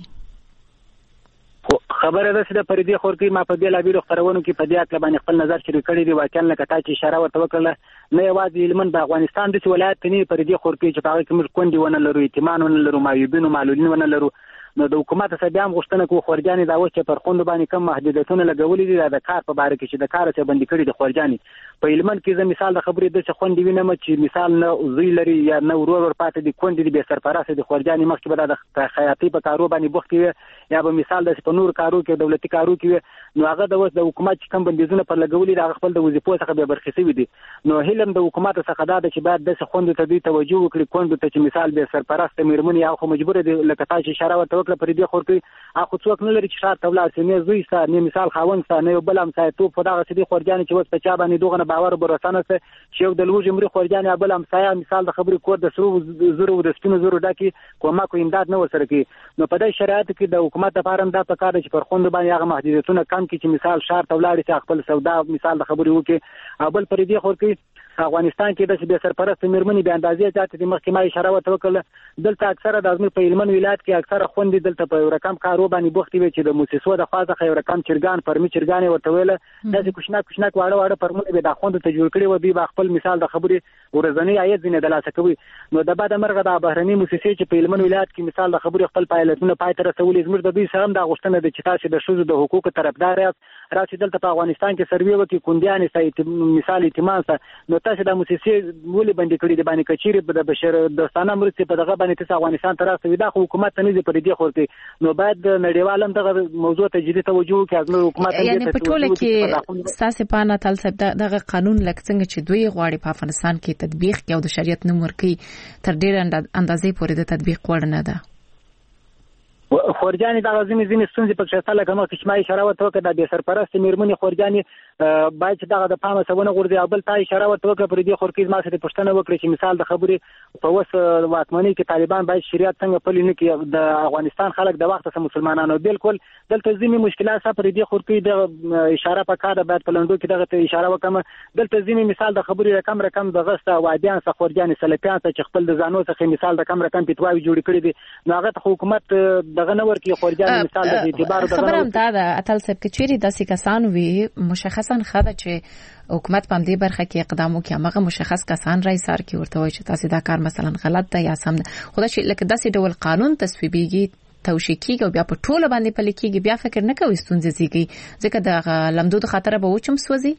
خبره ده چې د پردي خورتي ما په بیل بیرو خبرونو کې په دې اړه باندې خپل نظر شریک کړی دی واقعا لکه تا چې اشاره ورته وکړه نه یوازې لمن د افغانستان د ولایت نه پردي خورتي چې په هغه کې موږ کندي ونه لرو ایتمان ونه لرو مایوبینو معلولین ونه لرو نو د حکومت څخه بیا هم غوښتنه کوي خورجاني دا و چې پر خوند باندې کم محدودیتونه لګولې دي د کار په باره کې چې د کار څخه بندي کړي د خورجاني په هلمند کې زه مثال د خبرې د څه خوند وینم چې مثال نه زوی لري یا نه ورور ور پاتې دي کندي دي به سرپرست دي خورجاني مخکې به د خیاطي په کارو باندې بوخت وي یا به مثال د په نور کارو کې دولتي کارو کې نو هغه د وس د حکومت کم بندیزونه پر لګولې د خپل د وظیفو څخه به برخصوي دي نو هلم د حکومت څخه دا چې بعد د خوند ته دی توجه وکړي کوند ته چې مثال به سرپرست مېرمنې یا خو مجبور دي لکه تاسو اشاره وکړه پر دې خورتي اخو څوک نه لري چې شار تولار سي نه زوی سا نه مثال خاون سا نه بل هم سای تو په دغه سدي خورجاني چې وس په چا باندې دوغه باور برسانه سه چې یو د لوجې مری خورجاني بل هم سای مثال د خبرې کور د سرو زرو د سپینو زرو ډکی کومه کو امداد نه ورسره کی نو په دې شرایط کې د حکومت لپاره دا پکاره چې پر خوند باندې هغه محدودیتونه کم کی چې مثال شار تولار سي خپل سودا مثال د خبرې وکي بل پر دې خور کې افغانستان کې د به سرپرست مېرمنې به اندازې ذات د محکمه اشاره وکړه دلته اکثره د ازمیر په هلمند ولایت کې اکثره خوندې دلته په رقم کارو باندې بوختي وي چې د موسسو د خاصه خیر رقم چرګان پرمی چرګان ورته ویل د کوشنا کوشنا واړه واړه پرمونه به د خوند ته جوړ کړي و به خپل مثال د خبرې ورځنی عاید زینه د لاسه کوي نو د بعد مرغه د بهرني موسسې چې په هلمند ولایت کې مثال د خبرې خپل پایلټونه پای تر رسولې زموږ د دوی سره د غوښتنه د چتاسي د شوزو د حقوقو طرفدار راځي دلته په افغانستان کې سروي وکي کنديان سایت مثال ایتمان نو تاسو د موسسې ولې باندې کړی د باندې کچيري د بشر دوستانه مرستې په دغه باندې تاسو افغانستان ته راځي دا حکومت نه دی پر دې خورتي نو باید نړیوالم دغه موضوع ته جدي توجه وکړي ازمه حکومت یعنی په ټوله کې ساسي پانا تل صاحب دغه قانون لکه څنګه چې دوی غواړي په افغانستان کې تطبیق کوي او د شریعت نمبر کې تر ډیر اندازې پورې د تطبیق وړ نه ده خورجاني د غزنی زمي ستونزې په شتله کومه چې ما اشاره وکړه د سرپرست مېرمنې خورجاني باید چې دغه د پامه سونه غورځي او بل تا اشاره ورته وکړه پر دې خورکیز ما سره پښتنه وکړي چې مثال د خبرې په وس واکمنۍ کې طالبان باید شریعت څنګه پلي نه کړي د افغانستان خلک د وخت سره مسلمانانو بالکل دلته ځینې مشکلات سره پر دې خورکیز د اشاره په کار باید په لندو کې دغه اشاره وکم دلته ځینې مثال د خبرې رقم رقم د غسته وادیان څخه خورجان سلفیان څخه خپل د ځانو څخه مثال د کم رقم پیټواوی جوړ کړی دي نو هغه حکومت دغه نور کې خورجان مثال د اعتبار د خبرم دا د اتل سب کې چیرې داسې کسان وي مشخصا خاطر چې حکومت په دې برخه کې اقدام وکړي هغه مشخص کسان رئیس سر کې ورته وایي چې تاسو دا کار مثلا غلط ده یا سم ده خو دا چې لکه داسې ډول قانون تصویبيږي توشیکیږي او بیا په ټوله باندې پلي کېږي بیا فکر نه کوي ستونزې زیږي ځکه د لمدود خاطر به وچم سوځي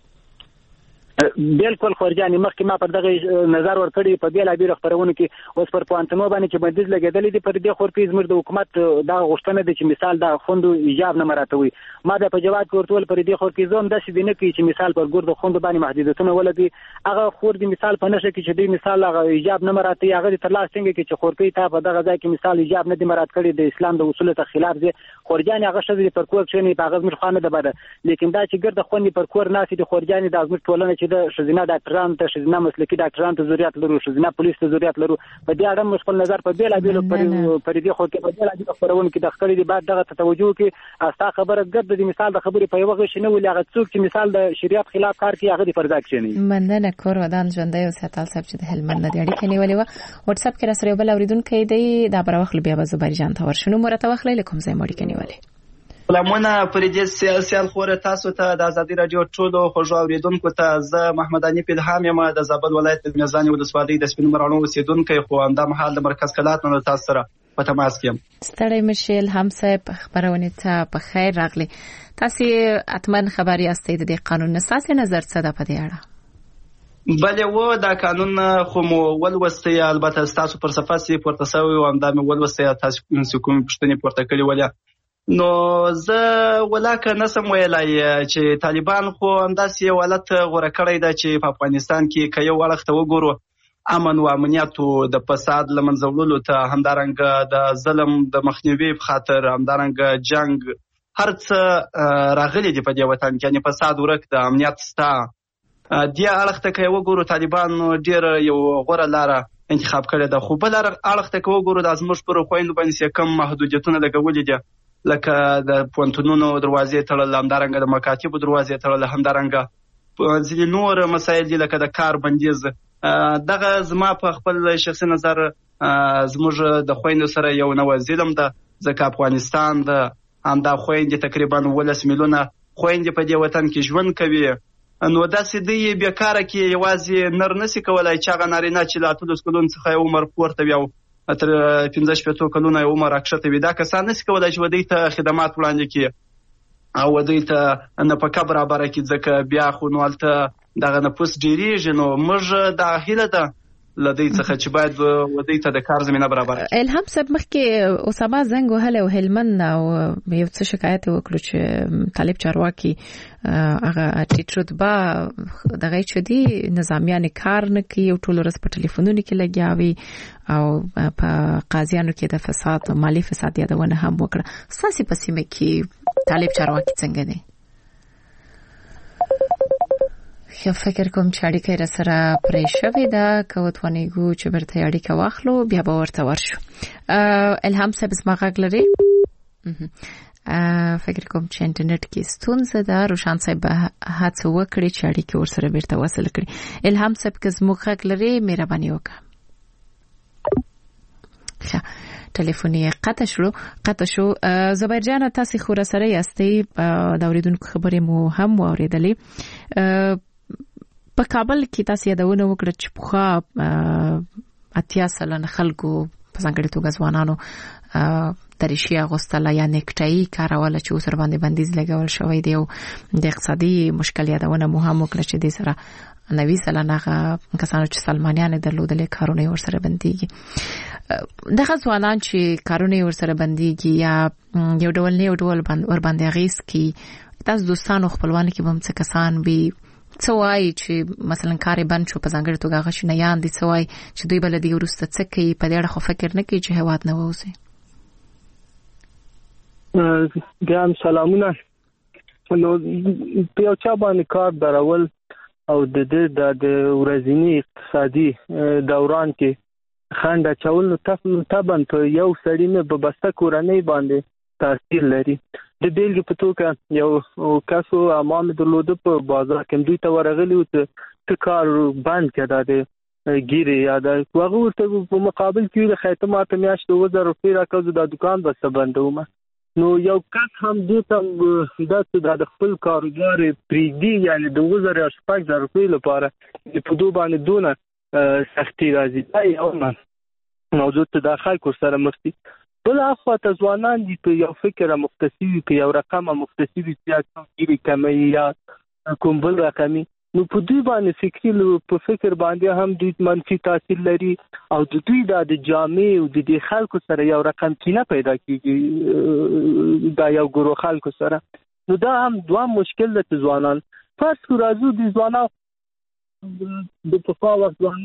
بالکل خورجان مخکې ما پر دغه نظر ورکړی په بیل ابي خبرونه کې اوس پر پوانتمو باندې چې بندیز لګیدلې دي پر دې خورپیز مر د حکومت دا غوښتنه دي چې مثال دا خوندو ایجاب نه مراتوي ما د په جواب کې ورتول پر دې خورپیزوم د شې دینه کې چې مثال پر ګورد خوندو باندې محدودیتونه ولدي هغه خور دي مثال په نشه کې چې دې مثال هغه ایجاب نه مراتي هغه د ترلاس څنګه کې چې خورپی ته په دغه ځای کې مثال ایجاب نه دي مرات کړی د اسلام د اصولو ته خلاف دي خورجان هغه شې پر کور کې نه په هغه مر خانه ده بده لیکن دا چې ګرد خوندې پر کور ناسي د خورجان د ازمر ټولنه چې د شزینه ډاکټران ته شزینه مسلکي ډاکټران ته ضرورت لرو شزینه پولیس ته ضرورت لرو په دې اړه مشکل نظر په بیل ابي پر پر دې خو کې په بیل ابي خبرونه کې د خبرې دی بعد دغه توجه کې استا خبره ګرد د مثال د خبرې په یو غشنه ولې هغه څوک چې مثال د شریعت خلاف کار کوي هغه د فرض اکشن نه مننه کور ودان ژوندۍ او ساتل سب چې د هلمند د اړیکې نیولې و واتس اپ کې را سره بل اوریدونکو دی دا بروخل بیا به زبر جان ته ورشنو مرته وخلې کوم ځای مړی کې نیولې سلامونه پر دې سیاسي خبره تاسو ته د ازادي رادیو ټولو خوږو اوریدونکو ته زه محمد علي پیلهام یم د زابل ولایت د میزان ولسوالۍ د سپین مرانو اوسیدونکو خو همدا مهال د مرکز کلات نو تاسو سره په تماس کې یم ستړی مشیل هم صاحب خبرونه ته په خیر راغلی تاسو اتمن خبري استئ د قانون اساسي نظر څه ده په دې اړه بلې و دا قانون خو مو ولوستي البته تاسو پر صفه سي پورته سوي او همدا مو ولوستي تاسو کوم پښتني پورته کړی ولیا نو زه ولاکه نسم ویلای چې طالبان خو همداسې یو حالت غوره کړی دی چې په افغانستان کې که یو اړخ ته وګورو امن او امنیت د فساد له منځه وړلو ته همدارنګه د ظلم د مخنیوي په خاطر همدارنګه جنگ هر څه راغلي دي په دې وطن کې یعنې فساد ورک د امنیت ستا دې اړخ ته که وګورو طالبان ډېر یو غوره لاره انتخاب کړې ده خو بل اړخ ته که وګورو دا زموږ پر خویندو باندې کم محدودیتونه لګولي دي لکه د پونتونونو دروازې تړل همدارنګه د مکاتبو دروازې تړل همدارنګه ځینې نور مسایل دي لکه د کار بندیز دغه زما په خپل شخصي نظر زموږ د خویندو سره یو نوی ظلم ده ځکه افغانستان د همدا خویندې تقریبا ولس میلیونه خویندې په دې وطن کې ژوند کوي نو داسې دی بیکاره کې یوازې نر نسی کولای چې هغه نارینه چې له اتلس کلونو څخه عمر پورته وي او تر پنځه شپېته کلونه عمر راکښته وي دا کسان نسی کولای چې ودی ته خدمات وړاندې کړي او ودی ته نفقه برابره کړي ځکه بیا خو نو هلته دغه نفوس ډېرېږي نو موږ دا هیله ده لدی څخه چې باید ودی ته د کار زمينه برابر شي. الهام صاحب مخکې اسامه زنګ وهله او هلمند او یو څه شکایت وکړو چې طالب چارواکي هغه ټیټ رتبه دغه چې دی نظامیان کار نه کوي او ټول ورځ په ټلیفونونو کې لګیاوي او په قاضیانو کې د فساد مالی فساد یادونه هم وکړه. ساسي په سیمه کې طالب چارواکي څنګه دي؟ خو فکر کوم چې اړیکه را سره پرې شوې ده کوتونی ګو چې برته اړیکه واخلو بیا به ورته ورشو. الهام صاحب اسما غږ لري فکر کوم چې انټرنیټ کې ستونزه ده روشان صاحب هڅه وکړي چې اړیکه ورسره بیرته وصل کړي. الهام صاحب که زموږ غږ لري مهرباني وکړه. ښه ټلیفوني قطع شو قطع شو زبیر جان تاسو خو را سره یاستئ د اوریدونکو خبرې مو هم واوریدلې. په کابل کې تاسو یادونه وکړه چې په اتیا سلنه خلکو په ځانګړي توګه ځوانانو تریشي اغوستله یا نیکټایي کاروله چې اوس باندې بندیز لګول شوی دی او د اقتصادي مشکل یادونه مو هم وکړه چې د سره نوي سلنه کسانو چې سلمانیان درلودل کارونه ورسره بنديږي. دغه ځوانان چې کارونه ورسره بنديږي یا یو ډول نه یو ډول ور باندې غیس کی تاسو دوستانو خپلوان کې هم څه کسان وي څه وایي چې مثلا کار بند شو په ځانګړي توګه غشنه یان دي څه وایي چې دوی بل دی ورسته څه کوي په دې اړه خو فکر نه کوي چې هواد نه ووسی. ګرام سلامونه نو په یو چا باندې کار درول او د دې د ورځنی اقتصادي دوران کې خنډ اچول نو طبعا په یو سړی نه په بسته کورنۍ باندې تاثیر لري. د بیلګې په توګه یو کسو امام درلوده په بازار کې دوی ته ورغلی و ته کار بند کړه د ګیره یا د هغه ورته په مقابل کې د خیتمات میاشت دوه زره روپۍ راکړه د دکان بسته بندوم. نو یو کس هم دې ته داسې د خپل کاروبار پریږدي یعنی د دوه زره شپږ زره روپۍ لپاره په دوه باندې دونه سختي راځي. دا یو موضوع ته د خلکو سره مخ دي. بل اخوا ته ځوانان دي په یو فکر مختصي په یو رقم مختصي سیاسي کمی یا کوم بل رقمي نو په دوی باندې فکری په فکر باندې هم دوی منفي تاثیر لري او د دوی د جامع او د خلکو سره یو رقم کینه پیدا کیږي دا یو ګروه خلکو سره. نو دا هم دوه مشکل د ځوانان فرض کو راځو د ځوانان د په وخت ځوان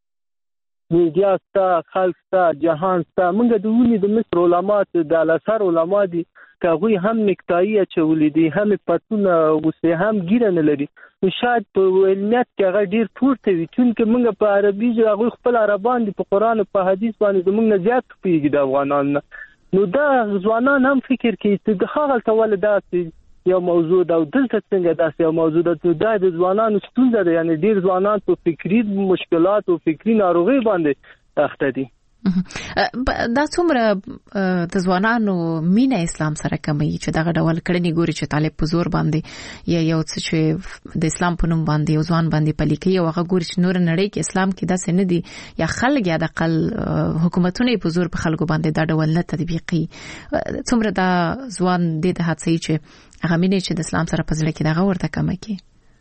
میډیا ستا خلک ستا جهان ستا موږ د ونی د مصر علما د الازهر علما دي کاغوی هم نکتایی اچولې دي هم پتونه وسه هم ګیره نه لري. نو شاید په علمیت کې هغه ډیر پورته وي چونکه موږ په عربي ژبه خپل عربان دي په قران او په حدیث باندې موږ نه زیات پیږي د افغانانو. نو دا ځوانان هم فکر کوي چې د هغه ټول داسې یو موضوع دا دلته څنګه داسې یو موضوع د د ځوانانو ستونزه ده یعنی ډیر ځوانان په فکری مشکلات او فکری ناروغي باندې اخته دي. دا څومره د ځوانانو مینه اسلام سره کمی چې دا ډول کړنی ګوري چې طالب په زور باندې یا یو څه چې د اسلام په نوم باندې یو ځوان باندې پلیکي او هغه ګوري چې نور نړۍ کې اسلام کې داسې نه دي یا خلک یا د قل حکومتونه په زور په خلکو باندې دا ډول نه تطبیقي. څومره دا ځوان د هڅې چې هغه مینه چې د اسلام سره په ځل کې دا ورته کمی کی.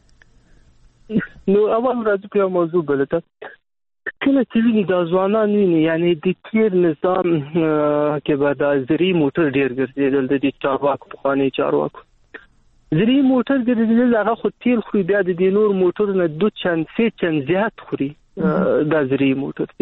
نو اول راځو په موضوع بلته کله چې ویني د ځوانان ویني یعنی د تیر نظام کې به د زری موټر ډیر ګرځیدل د دې چارواکو په خاني چارواکو زری موټر ګرځیدل هغه خو تیل خو بیا د دې نور موټر نه دوه چند سه چند زیات خوري د زری موټر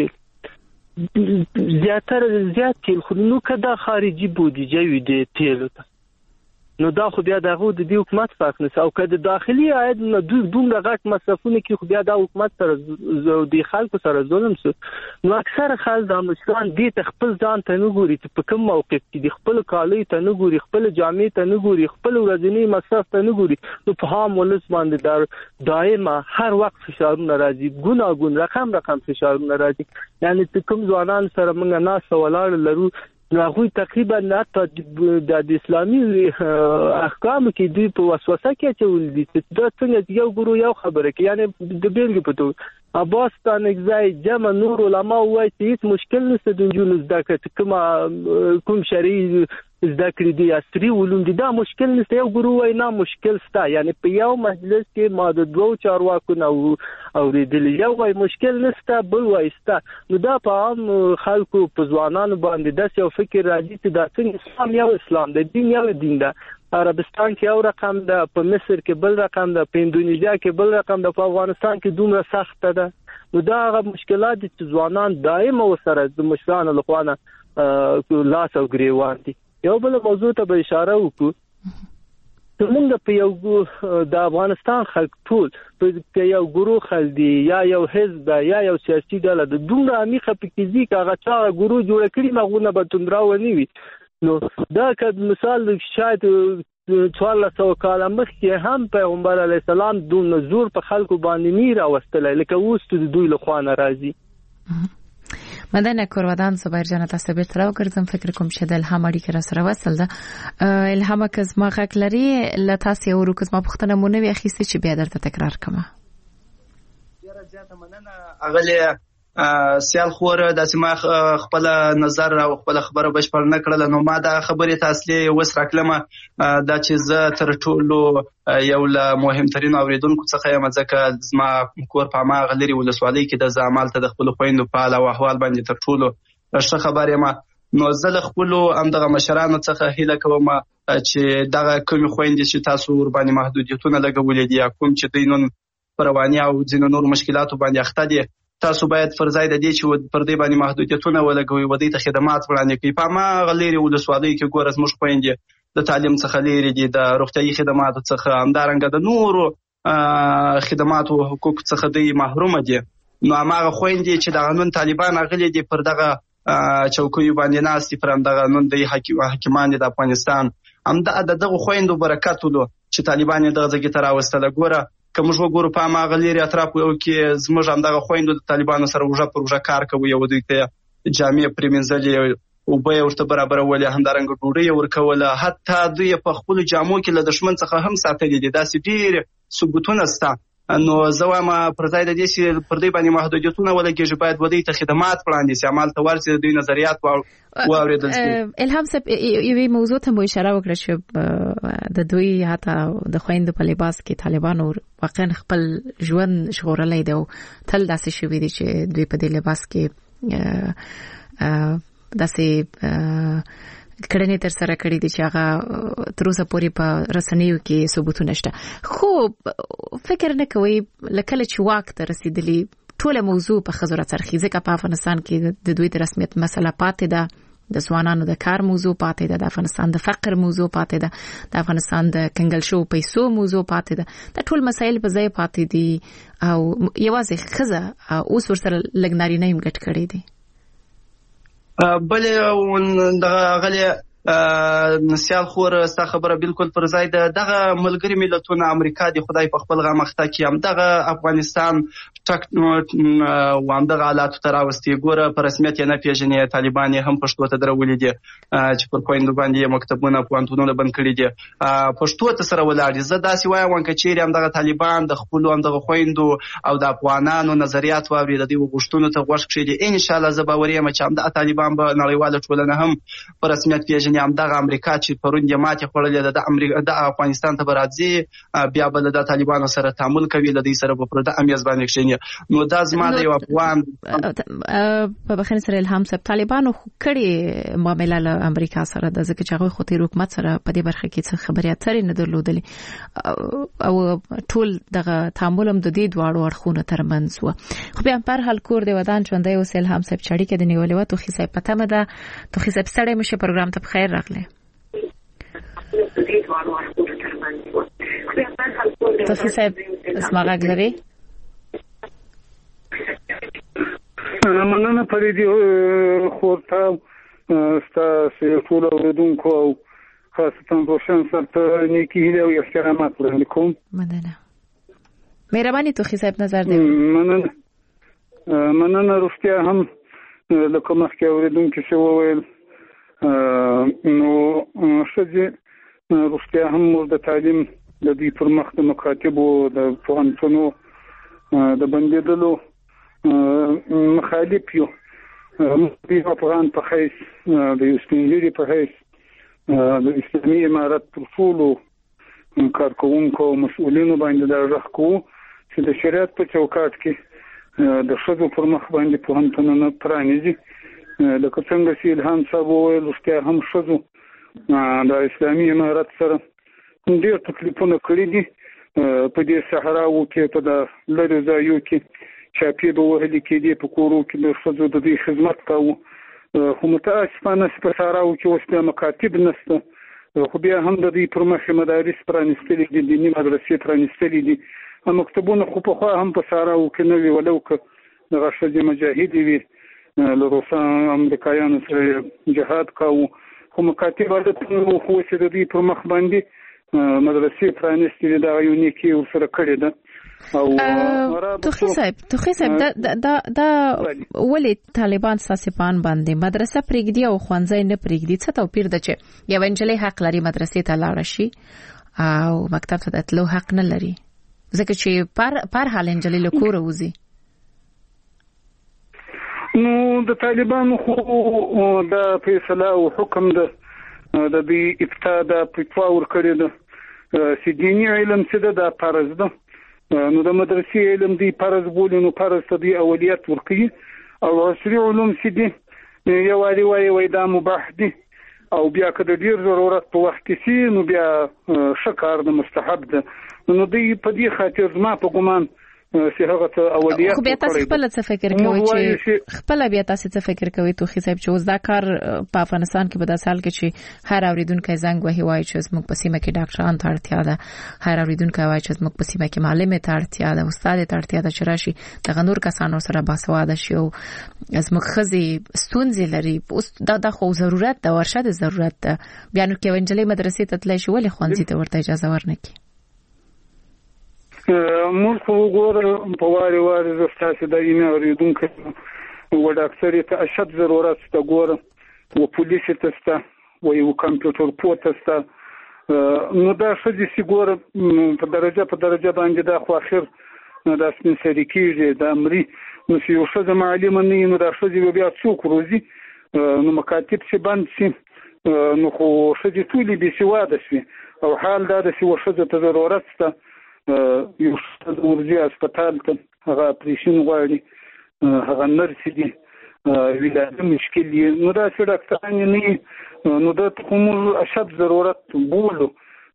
تیل زیاتره زیات تیل خو نو کدا خارجي بودیجه وي د تیل ته نو دا خو بیا دغه د دې حکومت فرق نه او کله داخلي عاید نو دومره غټ مصرفونه کې خو بیا د حکومت سره د خلکو سره ظلم سو. نو اکثر خلک د مشران دې خپل ځان ته نه ګوري چې په کوم موقف کې د خپل کالي ته نه ګوري خپل جامې ته نه ګوري خپل ورځنی مصرف ته نه ګوري. نو په هم ولس باندې دا دائما هر وخت فشارونه راځي ګوناګون رقم رقم فشارونه راځي. یعنی کوم ځوانان سره موږ ناس ولاړ لرو نو هغه تقریبا نه د اسلامي احکام کې دوی په وسوسه کې چول دي چې دا څنګه یو ګورو یو خبره کې یعنی د بیلګې په توګه اباستان اگزای جمع نور علما وایي چې هیڅ مشکل نشته د جنونو زده کړه کوم کوم شرعي زده کړې دي عصري علوم دي دا مشکل نشته یو ګورو وایي نه مشکل ستا یعنی په یو مجلس کې ما د دوه چارواکو نو اوریدل یو وایي مشکل نشته بل وایي ستا. نو دا په عام خلکو په ځوانانو باندې داسې یو فکر راځي چې دا څنګه اسلام یو اسلام دی دین یو دین ده. عربستان کې یو رقم ده په مصر کې بل رقم ده په اندونیزیا کې بل رقم ده په افغانستان کې دومره سخت ده. نو دا هغه مشکلات چې ځوانان دائما وسره د مشرانو لخوا نه لاس او ګریوان دي. یو بل موضوع ته به اشاره وکړو موږ په یو د افغانستان خلک ټول په یو ګروه خلدي یا یو حزب یا یو سیاسي ډله د دومره عمیقه فکري کاغه چا ګروه جوړ کړي مغونه به تندرا ونی وي. نو دا که مثال شاید څوارلس سوه کاله مخکې هم پیغمبر علیه السلام دومره زور په خلکو باندې نه راوستلی لکه اوس د دوی له خوا نه راځي. مدنه کورودان صبر جان تاسو به تر وګرځم فکر کوم چې د الهام اړیکه را سره وصل ده. الهام کز ما غک لري ل تاسو یو ورو کز ما پختنه مونږ وی اخیسته چې بیا درته تکرار کما. ډیره زیاته مننه اغله سیال خور د سیمه خپل نظر او خپل خبره بشپړ نه کړل. نو ما دا خبره تاسو وس راکلمه دا چې زه تر ټولو یو له مهمترین اوریدونکو څخه یم ځکه زما کور په ما غلري ولسوالۍ کې د زعمال ته د خپل خويندو په اړه او احوال باندې تر ټولو ښه خبره یم. نو زه له خپل امدغه مشرانو څخه هیله کوم چې دغه کوم خويندې چې تاسو ور باندې محدودیتونه لګولې دي کوم چې دینون پروانیا او ځینو نور مشکلات باندې اخته دي تاسو باید فرضای د دې چې پر دې باندې محدودیتونه ولګوي ودی ته خدمات وړاندې کوي. په ما غليري ولسوالۍ کې ګورز مش خويندې د تعلیم څخه لري دي، د روغتیايي خدماتو څخه، همدارنګه د نورو خدماتو حقوق څخه دوی محروم دي. نو هغه خويندې چې د قانون طالبان اغلي دي پر دغه چوکیو باندې ناستي، پر همدغه نن د حکیمان د افغانستان هم د دغه خويندو برکت ولو چې طالبان دغه ځای ته راوستل. ګوره که موږ وګورو په هغه لري اطراف کې زموږ همدغه خويندو د طالبانو سره وژه پر وژه کار کوي، او دوی ته جامې پرېمنځلې، اوبه یې ورته برابرولې، همدارنګه ډوډۍ یې ورکوله، حتی دوی په خپلو جامو کې له دښمن څخه هم ساتلي دي. داسې ډېر ثبوتونه شته. نو زه وایم پر ځای د دې چې پر دوی باندې محدودیتونه ولګېږي، باید ودې ته خدمات وړاندې شي، همالته ورسي د دوی نظریات واورېدل شي. الهام صاحب یوې موضوع ته مو اشاره وکړه چې د دوی حتی د خویندو په لباس کې طالبانو واقعا خپل ژوند ژغورلی دی او تل داسې شوي دي چې دوی په دې لباس کې داسې کړنې تر سره کړې دي چې هغه تر اوسه پورې په رسنیو کې ثبوتونه شته. خو فکر نه کوئ لکه چې واک ته رسیدلی ټوله موضوع په ښځو راڅرخي، ځکه په افغانستان کې د دوی د رسمیت مسله پاتې ده، د ځوانانو د کار موضوع پاتې ده، د افغانستان د فقر موضوع پاتې ده، د افغانستان د کنګل شو پیسو موضوع پاتې ده. دا ټول مسایل په ځای پاتې دي او یوازې ښځه اوس ورسره لږ نارینه هم ګډ کړی دي. بلې دغه غلې نسیال خور ستا خبره بالکل پر ځای ده. دغه ملګري ملتونه امریکا دی خدای په خپل غمخته کې هم دغه افغانستان ټک و هم دغه حالاتو ته راوستي. ګوره په رسمیت یې نه پیژني، طالبان یې هم پښتو ته درولي دي چې پر خویندو باندې یې مکتبونه پوهنتونونه بند کړي دي، پښتو ته سره ولاړ دي. زه داسې وایم که چیرې هم دغه طالبان د خپلو هم دغه خویندو او د افغانانو نظریات واوري، د دوی غوښتنو ته غوږ کښېږدي، انشاءالله زه باوري یم چې همدغه طالبان به نړیواله ټولنه هم په رسمیت پیژني. همدغه امریکا چې پرون یې ماتې خوړلې ده د امریکا د افغانستان ته به راځي، بیا به د طالبانو سره تعامل کوي، له دوی سره به پر د امیز باندې کښېني. نو دا زما د یو افغان په بخښنې سره الهام صاحب طالبانو کړې معامله له امریکا سره ده، ځکه چې هغوی خو تېر حکومت سره په دې برخه کې څه خبرې اترې نه درلودلې او ټول دغه تعامل هم د دې دواړو اړخونو ترمنځ و. خو بیا په هر حال کور د ودان ژوندی اوس الهام صاحب چې اړیکه د نیولې وه. توخي صاحب په تمه ده. توخي صاحب ستړی مه شئ، پروګرام ته په خیر راغلی. توخي صاحب زما غږ لري؟ مننه فريدي خورته ستاسو ټول اوریدونکو او خاصه روشن سره نیکی هیله او احترامات وړاندې کوم. مننه. مهرباني توخي صاحب نظر دی. مننه مننه روغتیا هم لکه مخکې اوریدونکو څه وویل، نو ښځې روغتیا هم د تعلیم د دې پر مخ د مکاتبو د پوهنتونو د بندېدلو مخالف یو. د افغان په حیث د یو سپین ږیري په حیث د اسلامي امارت پر ټولو کارکوونکو او مسؤلینو باندې دا غږ کوو چې د شریعت په چوکاټ کې د ښځو پر مخ باندې پوهنتونونه پرانیزي. لکه څنګه چې الهام صاحب وویل، روغتیا هم ښځو د اسلامي امارت سره ډېر تکلیفونه کړي دي. په دې صحراو کې په د لرې ځایو کې چاپې به وهلې کېدې، په کورو کې د ښځو د دوی خدمت کوو. خو متاسفانه په صحراو کې اوس بیا مکاتب نشته، خو بیا هم د دوی پر مخ مدارس پرانیستلي دي، دیني مدرسې پرانیستلي دي. مکتبونه خو پخوا هم په صحراو کې نه وي، ولو که دغه ښځې مجاهدې وي له روسان امریکایانو سره جهاد کوو، خو مکاتب عادتونه خو اوس د دوی پر مخ باندې مدرسې پرانیستلي، دغه یو نیکي ورسره کړې ده. توخي صاحب توخي صاحب دا دا دا ولې طالبان ساسپان باندې مدرسه پرېږدي او ښوونځی نه پرېږدي؟ څه توپیر ده چې یو نجلۍ حق لري مدرسې ته لاړه شي او مکتب ته د تلو حق نه لري، ځکه چې پر پر حال نجلۍ له کوره وځي؟ نو د طالبانو خو د فیصله او حکم ده د دې ابتدا د فتوا ورکړې ده چې دیني علم څه ده، دا فرض ده. نو د مدرسې علم دی فرض بولي، نو فرض ته دی اولیت ورکوي. او عصري علوم چې دي یو وایي وایي وایي دا مباح دي، او بیا که د ډېر ضرورت په وخت کې سي نو بیا ښه کار د مستحب ده. نو دوی په دې خاطر زما په ګمان چې هغه ته اولیا خو بیا تاسو خپل څه فکر کوئ چې خپل بیا تاسو څه فکر کوئ توخی صاحب چې اوس دا کار په افغانستان کې په داسې حال کې چې هر اوریدونکو زنګ وهي وایي چې زموږ په سیمه کې ډاکټران ته اړتیا ده، هر اوریدونکو وایي چې زموږ په سیمه کې معلم ته اړتیا ده، استاد ته اړتیا ده چې راشي د غنور کسانو سره باسواده شي او زموږ خزي ستونزې لري. اوس دا د خو ضرورت ده، ورشد ضرورت ده. بیا نو کې ونجلې مدرسې ته تللی شي ولې خوانځي ته ورته اجازه ورنکړي؟ موږ خو وګورو په واري واري زستاسي د اینه اوریدونکو و ډاکټر ته اشد ضرورت ته ګورم و پولیس ته ستا و یو کمپیوټر پورت ستا نو دا شدي سی ګورم په درجه په درجه باندې دا خو اخر دا سپین سری کیږي د امري نو چې یو څه معلوم نه نو دا شدي بیا څوک روزي نو مکاتب څخه بند سي نو خو شدي ټولي به سواده شي او حال دا د سی وشده ته ضرورت ستا یو څه د ورځي هسپتال ته هغه اپریشن غواړي هغه نرس دي ویلاده مشکل دي نو دا چې ډاکټران نه نو د کوم اشد ضرورت بولو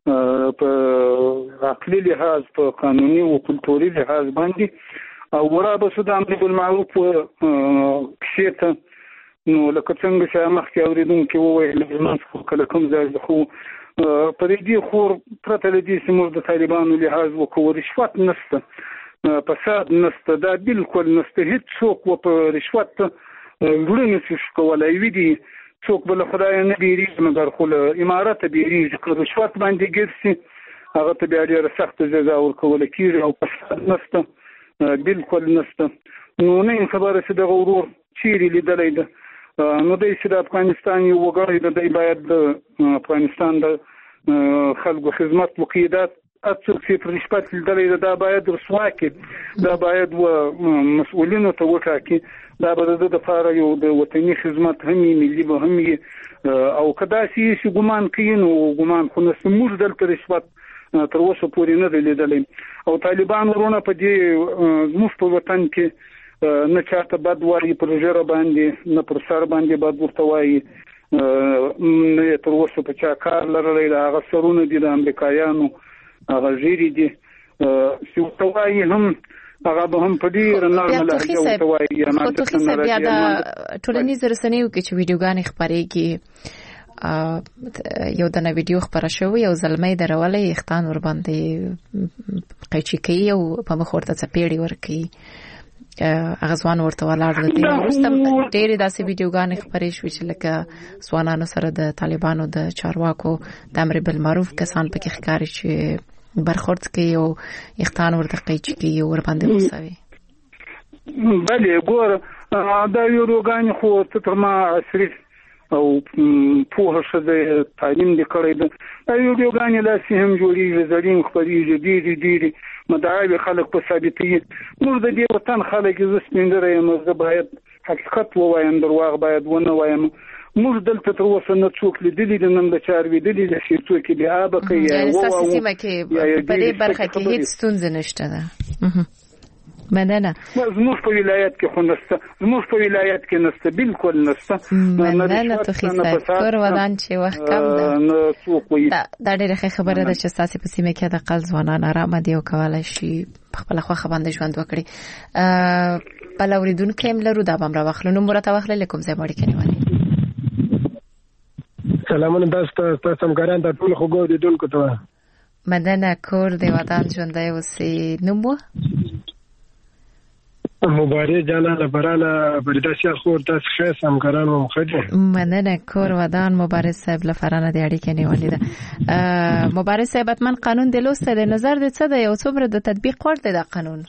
په عقلي لحاظ په قانوني او کلتوري لحاظ باندې او ورابه سود امر بالمعروف کشته نو لکه څنګه چې مخکې اوریدونکو وویل چې کله کوم ځای خو په دې خور پرته لدی سمور د طالبانو لحاظ وکړو رشوت نشته فساد نشته دا بالکل نشته هیڅ څوک و په رشوت ورنه څه کولای وي دي څوک بل خدای نه بیریږي مګر خو امارات بیریږي که رشوت باندې ګرځي هغه ته بیا ډیره سخت جزا ورکول کیږي او فساد نشته بالکل نشته نو نه خبره چې د غرور چیرې لیدلې ده نو د چې د افغانستان یو وګړی د باید د افغانستان د خلکو خدمت وکیدات اڅوک چې پر رشوت لیدلې ده باید رسوا کړي دا باید و مسؤلینو ته وټاکي دا به د لپاره یو د وطني خدمت هم ملي به هم او کدا چې ګمان کوي نو ګمان خو نس موږ دلته رشوت تر اوسه پورې نه لیدلې او طالبان ورونه په دې زموږ په وطن کې نه چاته بد وایي پر ژره باندې نه پر سر باندې بد ورته وایي نه تر اوسه په چا کار لرلی د هغه سرونه دي د امریکایانو هغه ژیرې دي چې ورته وایي هم هغه به هم په ډېره نرمه لهجه ورته وایي خو توخي صاحب بیا د ټولنیزو رسنیو کې چې ویډیوګانې خپرېږي یو دنه ویډیو خبره شوی یو زلمی درولې اختان ور باندې قیچي کوي او په مخ ورته څپېړې ورکوي هغه ځوان ورته ولاړ دی وروسته ډېرې داسې ویډیوګانې خپرې شوې چې لکه ځوانانو سره د طالبانو د چارواکو د امر بالمعروف کسان پکې ښکاري چې برخورد کوي او اختان ورته قیچي کوي او ور باندې وسوي. بلې ګوره دا ویډیوګانې خو تر ما عصري او پوهه شوه تعلیم دې کړی ده دا ویډیوګانې داسې هم جوړېږي زرین خپرېږي ډېرې ډېرې مدعاوې خلک په ثابتوي موږ د دې وطن خلک زه سپین ږیری یم زه باید حقیقت ووایم درواغ باید ونه وایم موږ دلته تر اوسه نه څوک لیدلي دي نه د چا لیدلي دي چې څوک یې بیا به کوي یعنې ستاسو سیمه کې په دې برخه کې هېڅ ستونزه نشته ده مننه زموږ په ولایت کې خو نشته زموږ په ولایت کې نشته بالکل نشته مننه توخي صاحب کور ودان چې وخت کم ده دا ډېره ښه خبره ده چې ستاسو په سیمه کې د قل ځوانان آرامه دي او کولای شي په خپل خوښه باندې ژوند وکړي بل اوریدونکو هم لرو دا به هم راواخلو نوم ورته واخلئ له کوم ځای مو اړیکه نیولې سلامونه تاسو ته همکاران ته ټول خو ګوریدونکو ته مننه کور د ودان ژوندی اوسئ نوم مو مبارک جانا لبرانا فريده شاه خور تاسو ښه همکاران مو مخدي مننه کور ودان مبارک صاحب لفرانه دی اړیکه نیولې ده مبارک صاحب اتمن قانون د لوست د نظر د څه د یو څومره د تطبیق ورته د قانون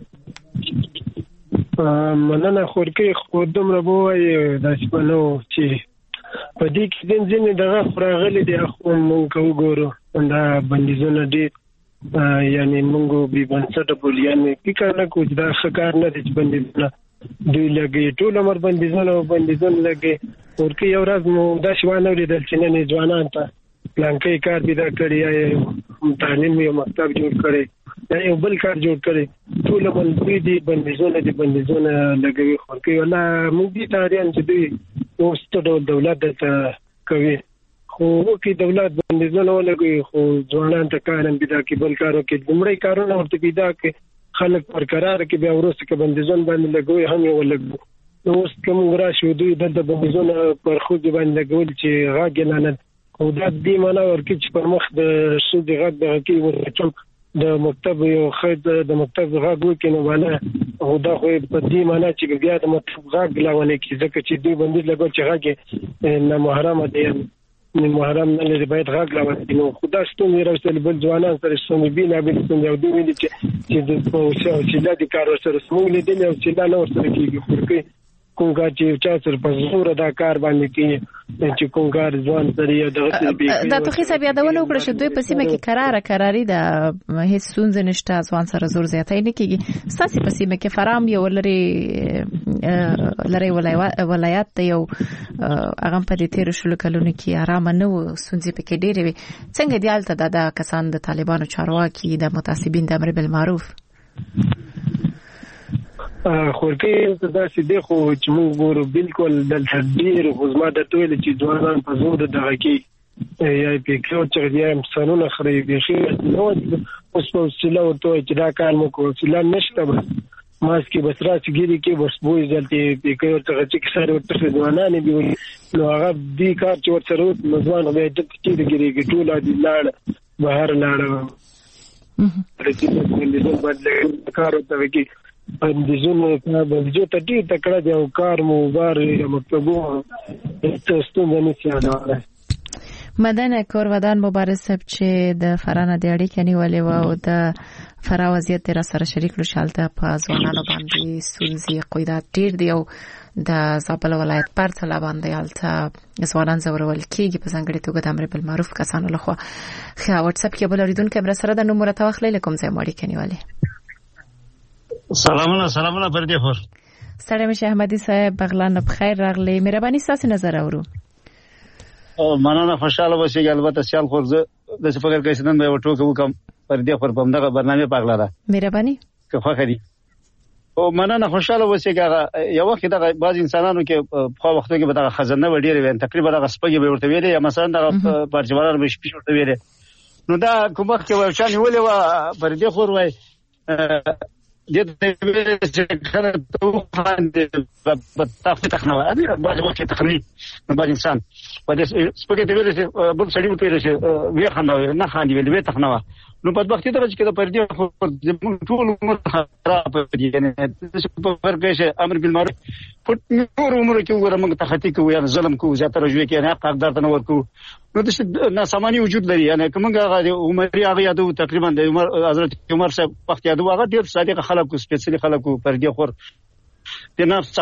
مننه خورکی خو دومره بوای د شپنو چې په دې کې د ځینې دغه خراغلي دی خو مونږ وګورو دا بندیزونه دي یعنی مونږ به بنسټ بول یعنی کی کار کوم دا ښکار نه دي بندیزونه دوی لګي ټول عمر بندیزونه بندیزونه لګي ورکه یو ورځ مو دا شوانه لیدل چې نه ځوانان ته پلانکې کار پیدا کړی تعلیم یو مکتب جوړ کړي دا یو بل کار جوړ کړي ټول عمر دي بندیزونه دي بندیزونه لګي ورکه ولا موږ دي تاریان چې دوی اوسته دولت ته کوي خو کې دولت بندیزونه ولګي خو ځوانان ته کارن پیدا کې بل کارو کې دومره کارونه ورته پیدا کې خلک پر قرار کې بیا ورسته کې بندیزون باندې لګوي هم یو لګو نو اوس کوم راشي دوی د بندیزون پر خو دي باندې لګول چې غاګ لعنت او دا دې معنا ورکړي چې پر مخ د شو د غاګ د کې ورچم د مکتب یو خد د مکتب غاګ وکینو بالا او دا خو په دې معنا چې بیا د مکتب غاګ لاونه کې ځکه چې دوی بندیز لګول چې غاګ نه محرم دي نه محرم نه لري باید غاګ لاونه نو خدا ستونی راځي بل ځوانان سره ستونی بیا بل ستونی او دوی دي چې د پوسه چې د کار سره سمول دي او چې دا نو سره کېږي خو کوم کار چې چا سره په زور دا کار باندې کوي چې کوم کار ځوان سره یو دغه دا ته حساب یادونه وکړه چې دوی په سیمه کې قرار قراری ده هیڅ ستونزه نشته ځوان سره زور زیاتای نه کیږي ستاسو په سیمه کې فرام یو لري لري ولایت ته یو هغه په دې تیر شلو کلونو کې آرام نه و ستونزې پکې ډېرې وي څنګه دیالته د کسان د طالبانو چارواکي د متعصبین د امر بالمعروف خورکې دا چې دی خو چې موږ ګورو بالکل د تدبیر خو زما د ټول چې ځوانان په زور دغه کې یا پکې چې دی امسانونه خري بشي نو اوس په سلا ورته چې دا کار مو کو سلا نشته بس ماسکي بس راځي کې بس بوې ځلته پکې ورته چې سره ورته ځوانان دی نو هغه دې کار چې ورته ځوان به د کې دیږي ټول دي لاړ بهر لاړ پرې دې باندې کار ورته کې بندیزونه په بندیزو ته دې تکړه دی او کار مو بار مکتبو تاسو نه نشاله مدن کورودان مبارز صاحب چې د فرانه د اړیکې نیولې و او د فرا وضعیت را سره شریک لو شالته په ځوانانو باندې سونزي قیدات ډیر دی او د زابل ولایت پر تل باندې الته ځوانان زورول کیږي په څنګه توګه د امر بالمعروف کسانو لخوا خو واتس اپ کې بل اوریدونکو بر سره د نمبر توخلې لکم ځای مړی کني والي سلامونه سلامونه پر دې خور ستړي مشه احمدي صاحب بغلان بخیر راغلی مهرباني تاسو نظر اورو او مننه خوشاله اوسئ البته سیال خورزه د څه فکر کوي چې نن به وټوکه وکم پر دې خور په دغه برنامه پاغلا ده مهرباني که خو خري او مننه خوشاله اوسئ هغه یو وخت دغه بعض انسانانو کې په وختو کې به دغه خزانه وړي وي تقریبا دغه سپګي به ورته ویلي یا مثلا دغه پرچمار به شپې ورته ویلي نو دا کوم وخت کې ورچاني ولې و پر دې خور وای د دې چې کله ته خاندې په تاسو تخنوي اې باندې وخت تخني باندې انسان په دې سپکه دی چې بل سړی وته چې وی خاندوي نه خاندي وی تخنوي نو په وخت ته چې په دې خو ټول عمر خراب دي یعنی په فرق کې امر بالمعروف په ټول عمر کې وګوره موږ تختی کوو یا ظلم کوو زیاتره جوړ کې نه حقدار ته ورکو نو د ناسمانی وجود لري یعنی کومه هغه عمر هغه یادو تقریبا د عمر حضرت عمر صاحب وخت یادو هغه ډیر صادق خلکو سپیشلی خلکو پر دې خور د نفس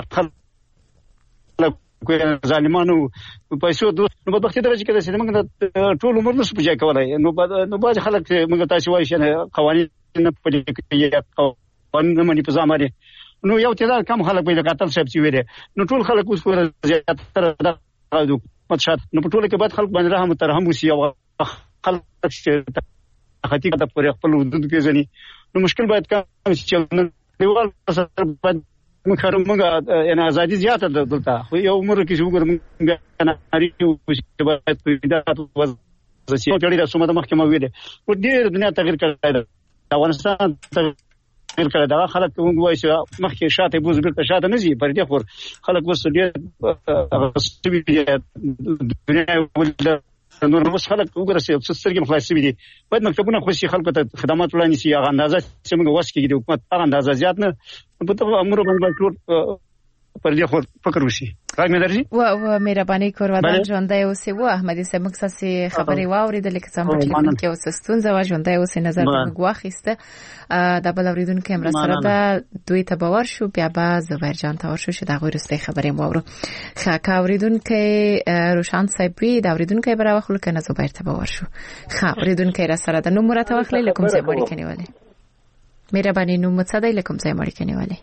خلک کوی ظالمانو پیسو دوه نو په وخت درجه کې د موږ ټول عمر نشو پوجا کولای نو نو باج خلک موږ تاسو وایي چې قوانين نه پدې کې قانون نه مني په ځامره نو یو تیار کم خلک پیدا قاتل شپ چې ویره نو ټول خلک اوس پر زیاتره دغه متشات نو په ټول کې بعد خلک باندې رحم ترحم وسی او خلک چې حقیقت د پرې خپل حدود کې ځنی نو مشکل باید کم چې دیوال سره باید مخارو موږ یعنی ازادي زیاته ده دلته خو یو عمر کې څنګه موږ نه اړ یو چې باید پیدا وځي چې ټولې د سمه محکمه ویله او ډېر دنیا تغیر کړی ده افغانستان تغیر کړی دا خلک موږ وایي چې مخکې شاته بوز بیرته شاته نه زی پر دې خور خلک وسو ډېر دنیا ول نور نو خلک وګورئ چې سترګې خلاصې دي باید مکتبونه خوشي خلکو ته خدمات وړاندې شي هغه اندازه چې موږ واسه کې د حکومت هغه اندازه زیات نه په تو امر باندې ټول پر دې خو فکر وشي راګ مې درځي و و مهرباني کوروادان ژوندۍ اوسې و احمدي صاحب مکساسي خبري واوریدل چې څنګه په ټلیفون کې اوسستون زوا ژوندۍ اوسې نظر غواخيسته د بل اوریدونکو هم سره دا دوی ته باور شو بیا با زبیر جان ته ورشو چې دا غوړ رسته خبري مورو خا اوریدونکو روشان صاحب وی دا اوریدونکو برا وخل کنه زبیر ته باور شو خا اوریدونکو را سره د نمبر ته وخل لکم ځای مړی کنيواله مهرباني نو متصدی لکم ځای مړی کنيواله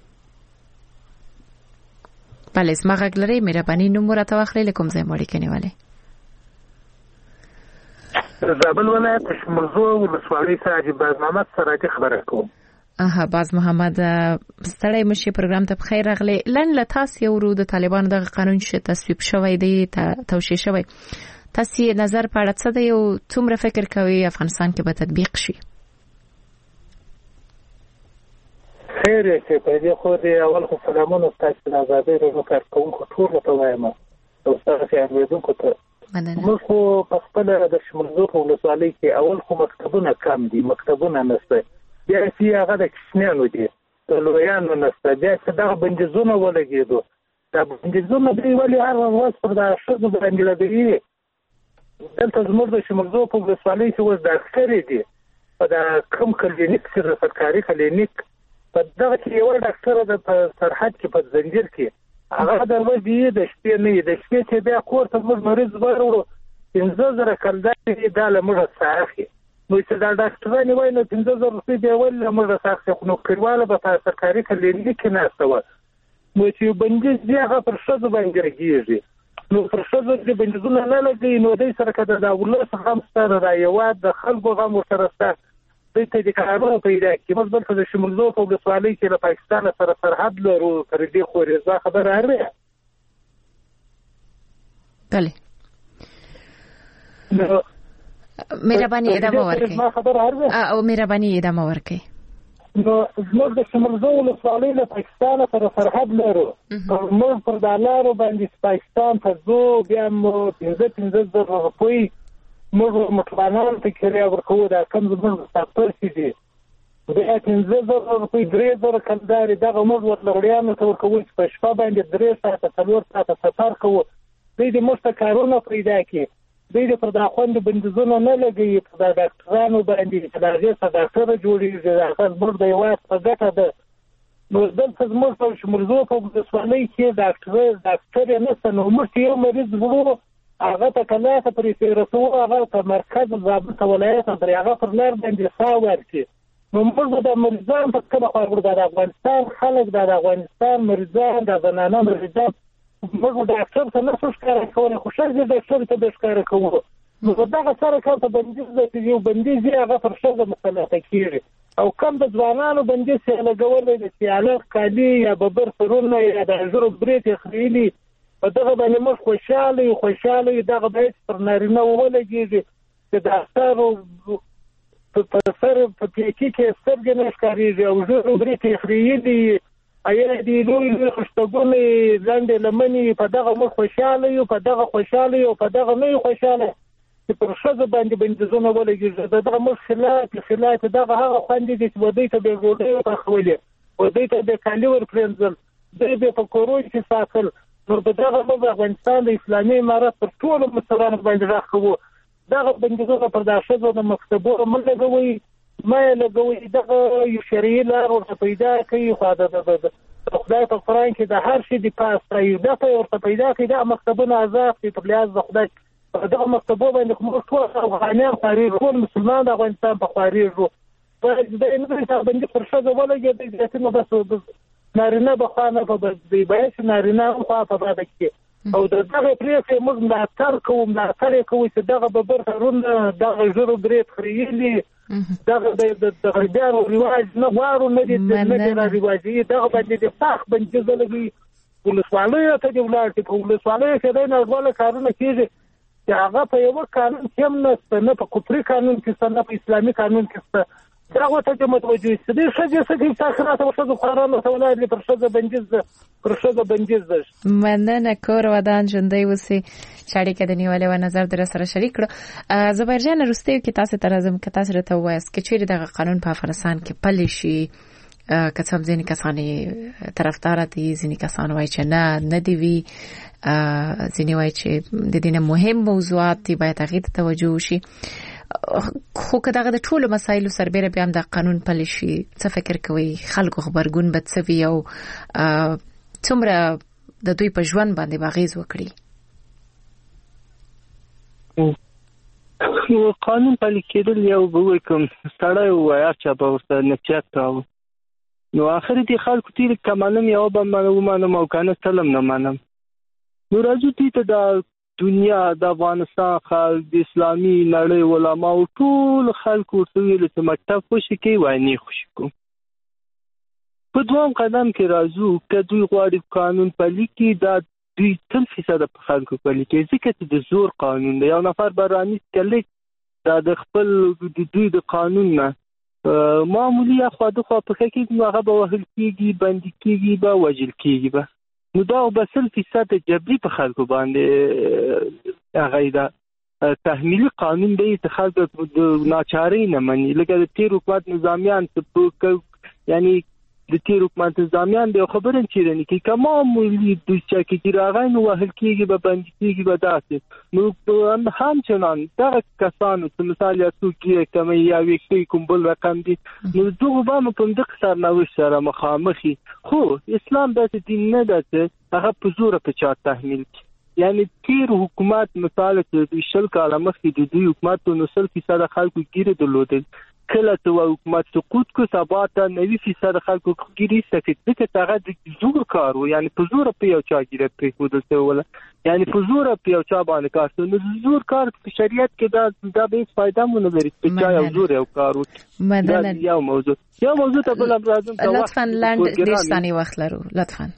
بله اسما غږ لري مهرباني نمبر ته واخلئ لکم ځای مړی کنيواله زابل ولایت شمرزو ولسوالۍ سره باز محمد سره خبره کوم اها باز محمد ستړی مشي پروګرام ته بخیر راغلی لن لتاس یو ورو د طالبانو د قانون چې تصویب شوی دی توشیح شوی تاسو نظر په اړه څه دی او څومره فکر کوي افغانستان کې به تطبیق شي خیر چې په دې خو دې اول خو سلامونه تاسو د آزادۍ رادیو کارکونکو ټول ته وایم او تاسو یې اوریدونکو ته موږ خو په خپل د شمولزو په ولسوالۍ کې اول خو مکتبونه کم دي، مکتبونه نشته، بیا چې هغه د کشمیانو دي د لویانو نشته، بیا چې دغه بندیزونه ولګېدو دا بندیزونه دوی ولې هر ورځ پر د ښځو باندې لګوي. دلته زموږ د شمولزو په ولسوالۍ کې اوس ډاکټرې دي په د کوم کلینیک چې د سرکاري کلینیک په دغه کې یو ډاکټر د سرحد کې په زنجیر کې هغه د ورځې د شپې نه د شپې چې بیا کور ته موږ مریض وروړو پنځه زره کلدارې دا له موږ ساخي نو چې دا ډاکټرانې وایي نو پنځه زره روپۍ بیا ولې له موږ ساخي خو نو کلیواله به په سرکاري کلینیک کې ناسته وه نو چې بندیز بیا هغه پر ښځو باندې لګېږي نو پر ښځو چې بندیزونه نه لګوي نو دوی سره که د ولس غم شته د هېواد د خلکو غم ورسره شته دوی ته د کارونو پیدا کړي. موږ دلته د شمولزو په ولسوالۍ کې له پاکستان سره سرحد لرو تر دې خورې دا خبره اړوي. بله مهرباني ادامه ورکړئ او مهرباني ادامه ورکړئ. نو زموږ د شمولزو ولسوالۍ له پاکستان سره سرحد لرو موږ پر دا لارو باندې پاکستان ته ځو بیا مو پنځه پنځه زره روپۍ موږ مطمئنان ته کرایه ورکوو دا کم زموږ مسافر چې دي بیا پنځه زره روپۍ درې زره کلدارې دغه موږ ورته وړیانو ته ورکوو چې په شپه باندې درې ساعته څلور ساعته سفر کوو دوی د موږ ته کارونه پیدا کړي دوی د پر دا خوندو بندیزونه نه لګوي په دا ډاکټرانو باندې چې د هغې څه ډاکټره جوړېږي د هغه زموږ د هېواد په ګټه ده. نو دلته زموږ په شمولزو په ولسوالۍ کې ډاکټر ډاکټر یې نشته نو موږ چې یو مریض وړو هغه ته کلاته پرې رسوو هغه ته مرکز ضابطه ولایت پرې هغه پر لار باندې ساه ورکړي نو موږ به د مریضان په کومه خوا وړو د افغانستان خلک د افغانستان مریضان د زنانه مریضان موږ ډاکټر ته نه شو ښکاره کولی خو ښځې ډاکټر ته به ښکاره کوو نو په دغه سره کار ته بندیز دی چې یو بندیز یې هغه پر ښځه مسلطه کېږي او کم د ځوانانو بندیز یې لګولی د سیالک کالي یا ببر سرونه یا د انځرو برېت یې خریلي په دغه باندې موږ خوشحاله یو خوشحاله یو دغه باید پر نارینه ولګېږي چې د اختارو په سر په پیکي کې سترګې نه ښکارېږي او ژرو برېت یې خریلي ایا دې لوی لوی خشتګونې لاندې لمنې په دغه موږ خوشحاله یو په دغه خوشحاله یو په دغه نه یو خوشحاله چې پر ښځو باندې بندیزونه ولګېږي د دغه موږ خلاف خلاف دغه هغه خوندې دي چې ودوی ته بې ډوډۍ ورپخولې ودوی ته بې کالي ورپرېنځل دوی بې په کورونو کې ساتل نو په دغه موږ افغانستان د اسلامي امارت پر ټولو مشرانو باندې غږ کوو دغه بندیزونه پر دا ښځو د مکتبونو مه لګوئ ما یې لګوئ دغه یو شرعي لار ورته پیدا کوي خو د خدای په قرآن کې د هر شي د پاسته یو دفعه ورته پیدا کوي دغه مکتبونه آزاد دي په لحاظ د خدای په دغه مکتبو باندې خو موږ ټول افغانیان خوارېږو ټول مسلمان د افغانستان په خوارېږو باید د انګلیس بندي پر ښځه ولګېدی زیاتې نو بس نارینه به خوا نه په دی باید چې نارینه هم خوا په باده کې او د دغه پرېکړې موږ ملاتړ کوو ملاتړ یې کوو چې دغه ببر سرونه دغه ژرو برېت خریلي دغه د غربیانو رواج نه غواړو نه دي نه دي را رواجي دغه باندې د سخت بندیز لګوي ولسوالیو ته دې ولاړ شي په ولسوالیو کې دی نړیواله کارونه کېږي چې هغه په یوه قانون کې هم نشته نه په کفري قانون کې شته نه په اسلامي قانون کې شته دغه ته چې متوجه شي دې ښځې څه کوي تاسو راته ښځو خوارانو ته ولاړ دي پر ښځه بندیز ده پر ښځه بندیز ده. مننه کور ودان ژوندی اوسئ چې اړیکه د نیولې و نظر در سره شریک کړو. زبیر جان وروستیو کې تاسو ته راځم که تاسو راته ووایاست که چیرې دغه قانون په افغانستان کې پلی شي که څه هم ځینې کسان یې طرفداره دي ځینې کسان وایي چې نه نه دي وي ځینې وایي چې د دې نه مهم موضوعات دي باید هغې ته توجه وشي خو که دغه د ټولو مسایلو سربیره بیا هم د قانون پلی شي څه فکر کوئ خلکو غبرګون به څه وي او څومره د دوی په ژوند باندې به اغېز وکړي؟ قانون پلی کېدل یو به وایي کوم سړی ووایي هر چا به ورته نصیحت کاوه نو آخر دې خلکو تېر که منم یوه به ومنم او که نه تلم نه منم نو راځو دوی ته د دنیا د افغانستان خلک د اسلامي نړۍ علماو ټول خلکو ورته ویلو چې مکتب خوشي کوي وینې خوشي کوو په دویم قدم کې راځو که دوی غواړي قانون پلی کړي دا دوی تل فیصده په خلکو پلی کړي ځکه چې د زور قانون دی یو نفر به رانیسي که لږ دا د خپل د دوی د قانون نه معمولی خو د خو په کې هغه به وهل کیږي باندې کیږي به وجل کیږي به نو دا به سل فیصد جبري په خلکو باندې هغه دا تحمیلی قانون دی چې خلک د ناچارۍ نه مني لکه د تیر حکومت نظامیان یعنی د تیر حکومت نظامیان دی خبره چیرې نه کی کما معمولی د چې کی راغی نو وهل کیږي به باندې کیږي به داسې نو هم چنان دا کسانو چې مثال یا څوک کمی یا وکړي کوم بل رقم دي نو دغه به په دغه سرنوشت سره مخامخي خو اسلام د دین نه ده هغه په زور په چا تحمیل یعنی تیر حکومت مثال چې شل کاله مخکې د دوی حکومت نو سل فیصد خلکو ګیره درلودل کله چې حکومت سقوط کو سبا ته نوي فیصد خلکو ګیری سکت دغه هغه د زور کارو یعنی په زور په یو چا ګیره پرې ودل ولا یعنی په زور په یو چا باندې کار نو زور کار په شریعت کې دا دا به فائدہ مونږ لري چې چا یو زور یو کارو مدنه یو موضوع یو موضوع ته بل راځم لطفا لاند ډیر ثاني وخت لرو لطفا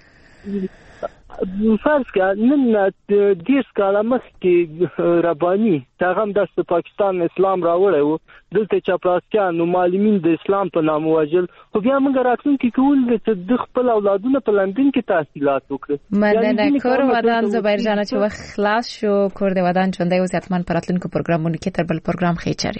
فرض کړه نن دیش کاله مخکې رباني هغه هم د پاکستان اسلام راوړی و دلته چاپلاسکیان نو معلمین د اسلام په نامه وژل خو بیا موږ راتلونکي کول چې د خپل اولادونه په لندن کې تحصیلات وکړي مننه کور ودان زبیر جان چې وخت خلاص شو کور د ودان ژوندۍ اوس حتمان پراتلونکو پروګرامونو کې تر بل پروګرام خېچري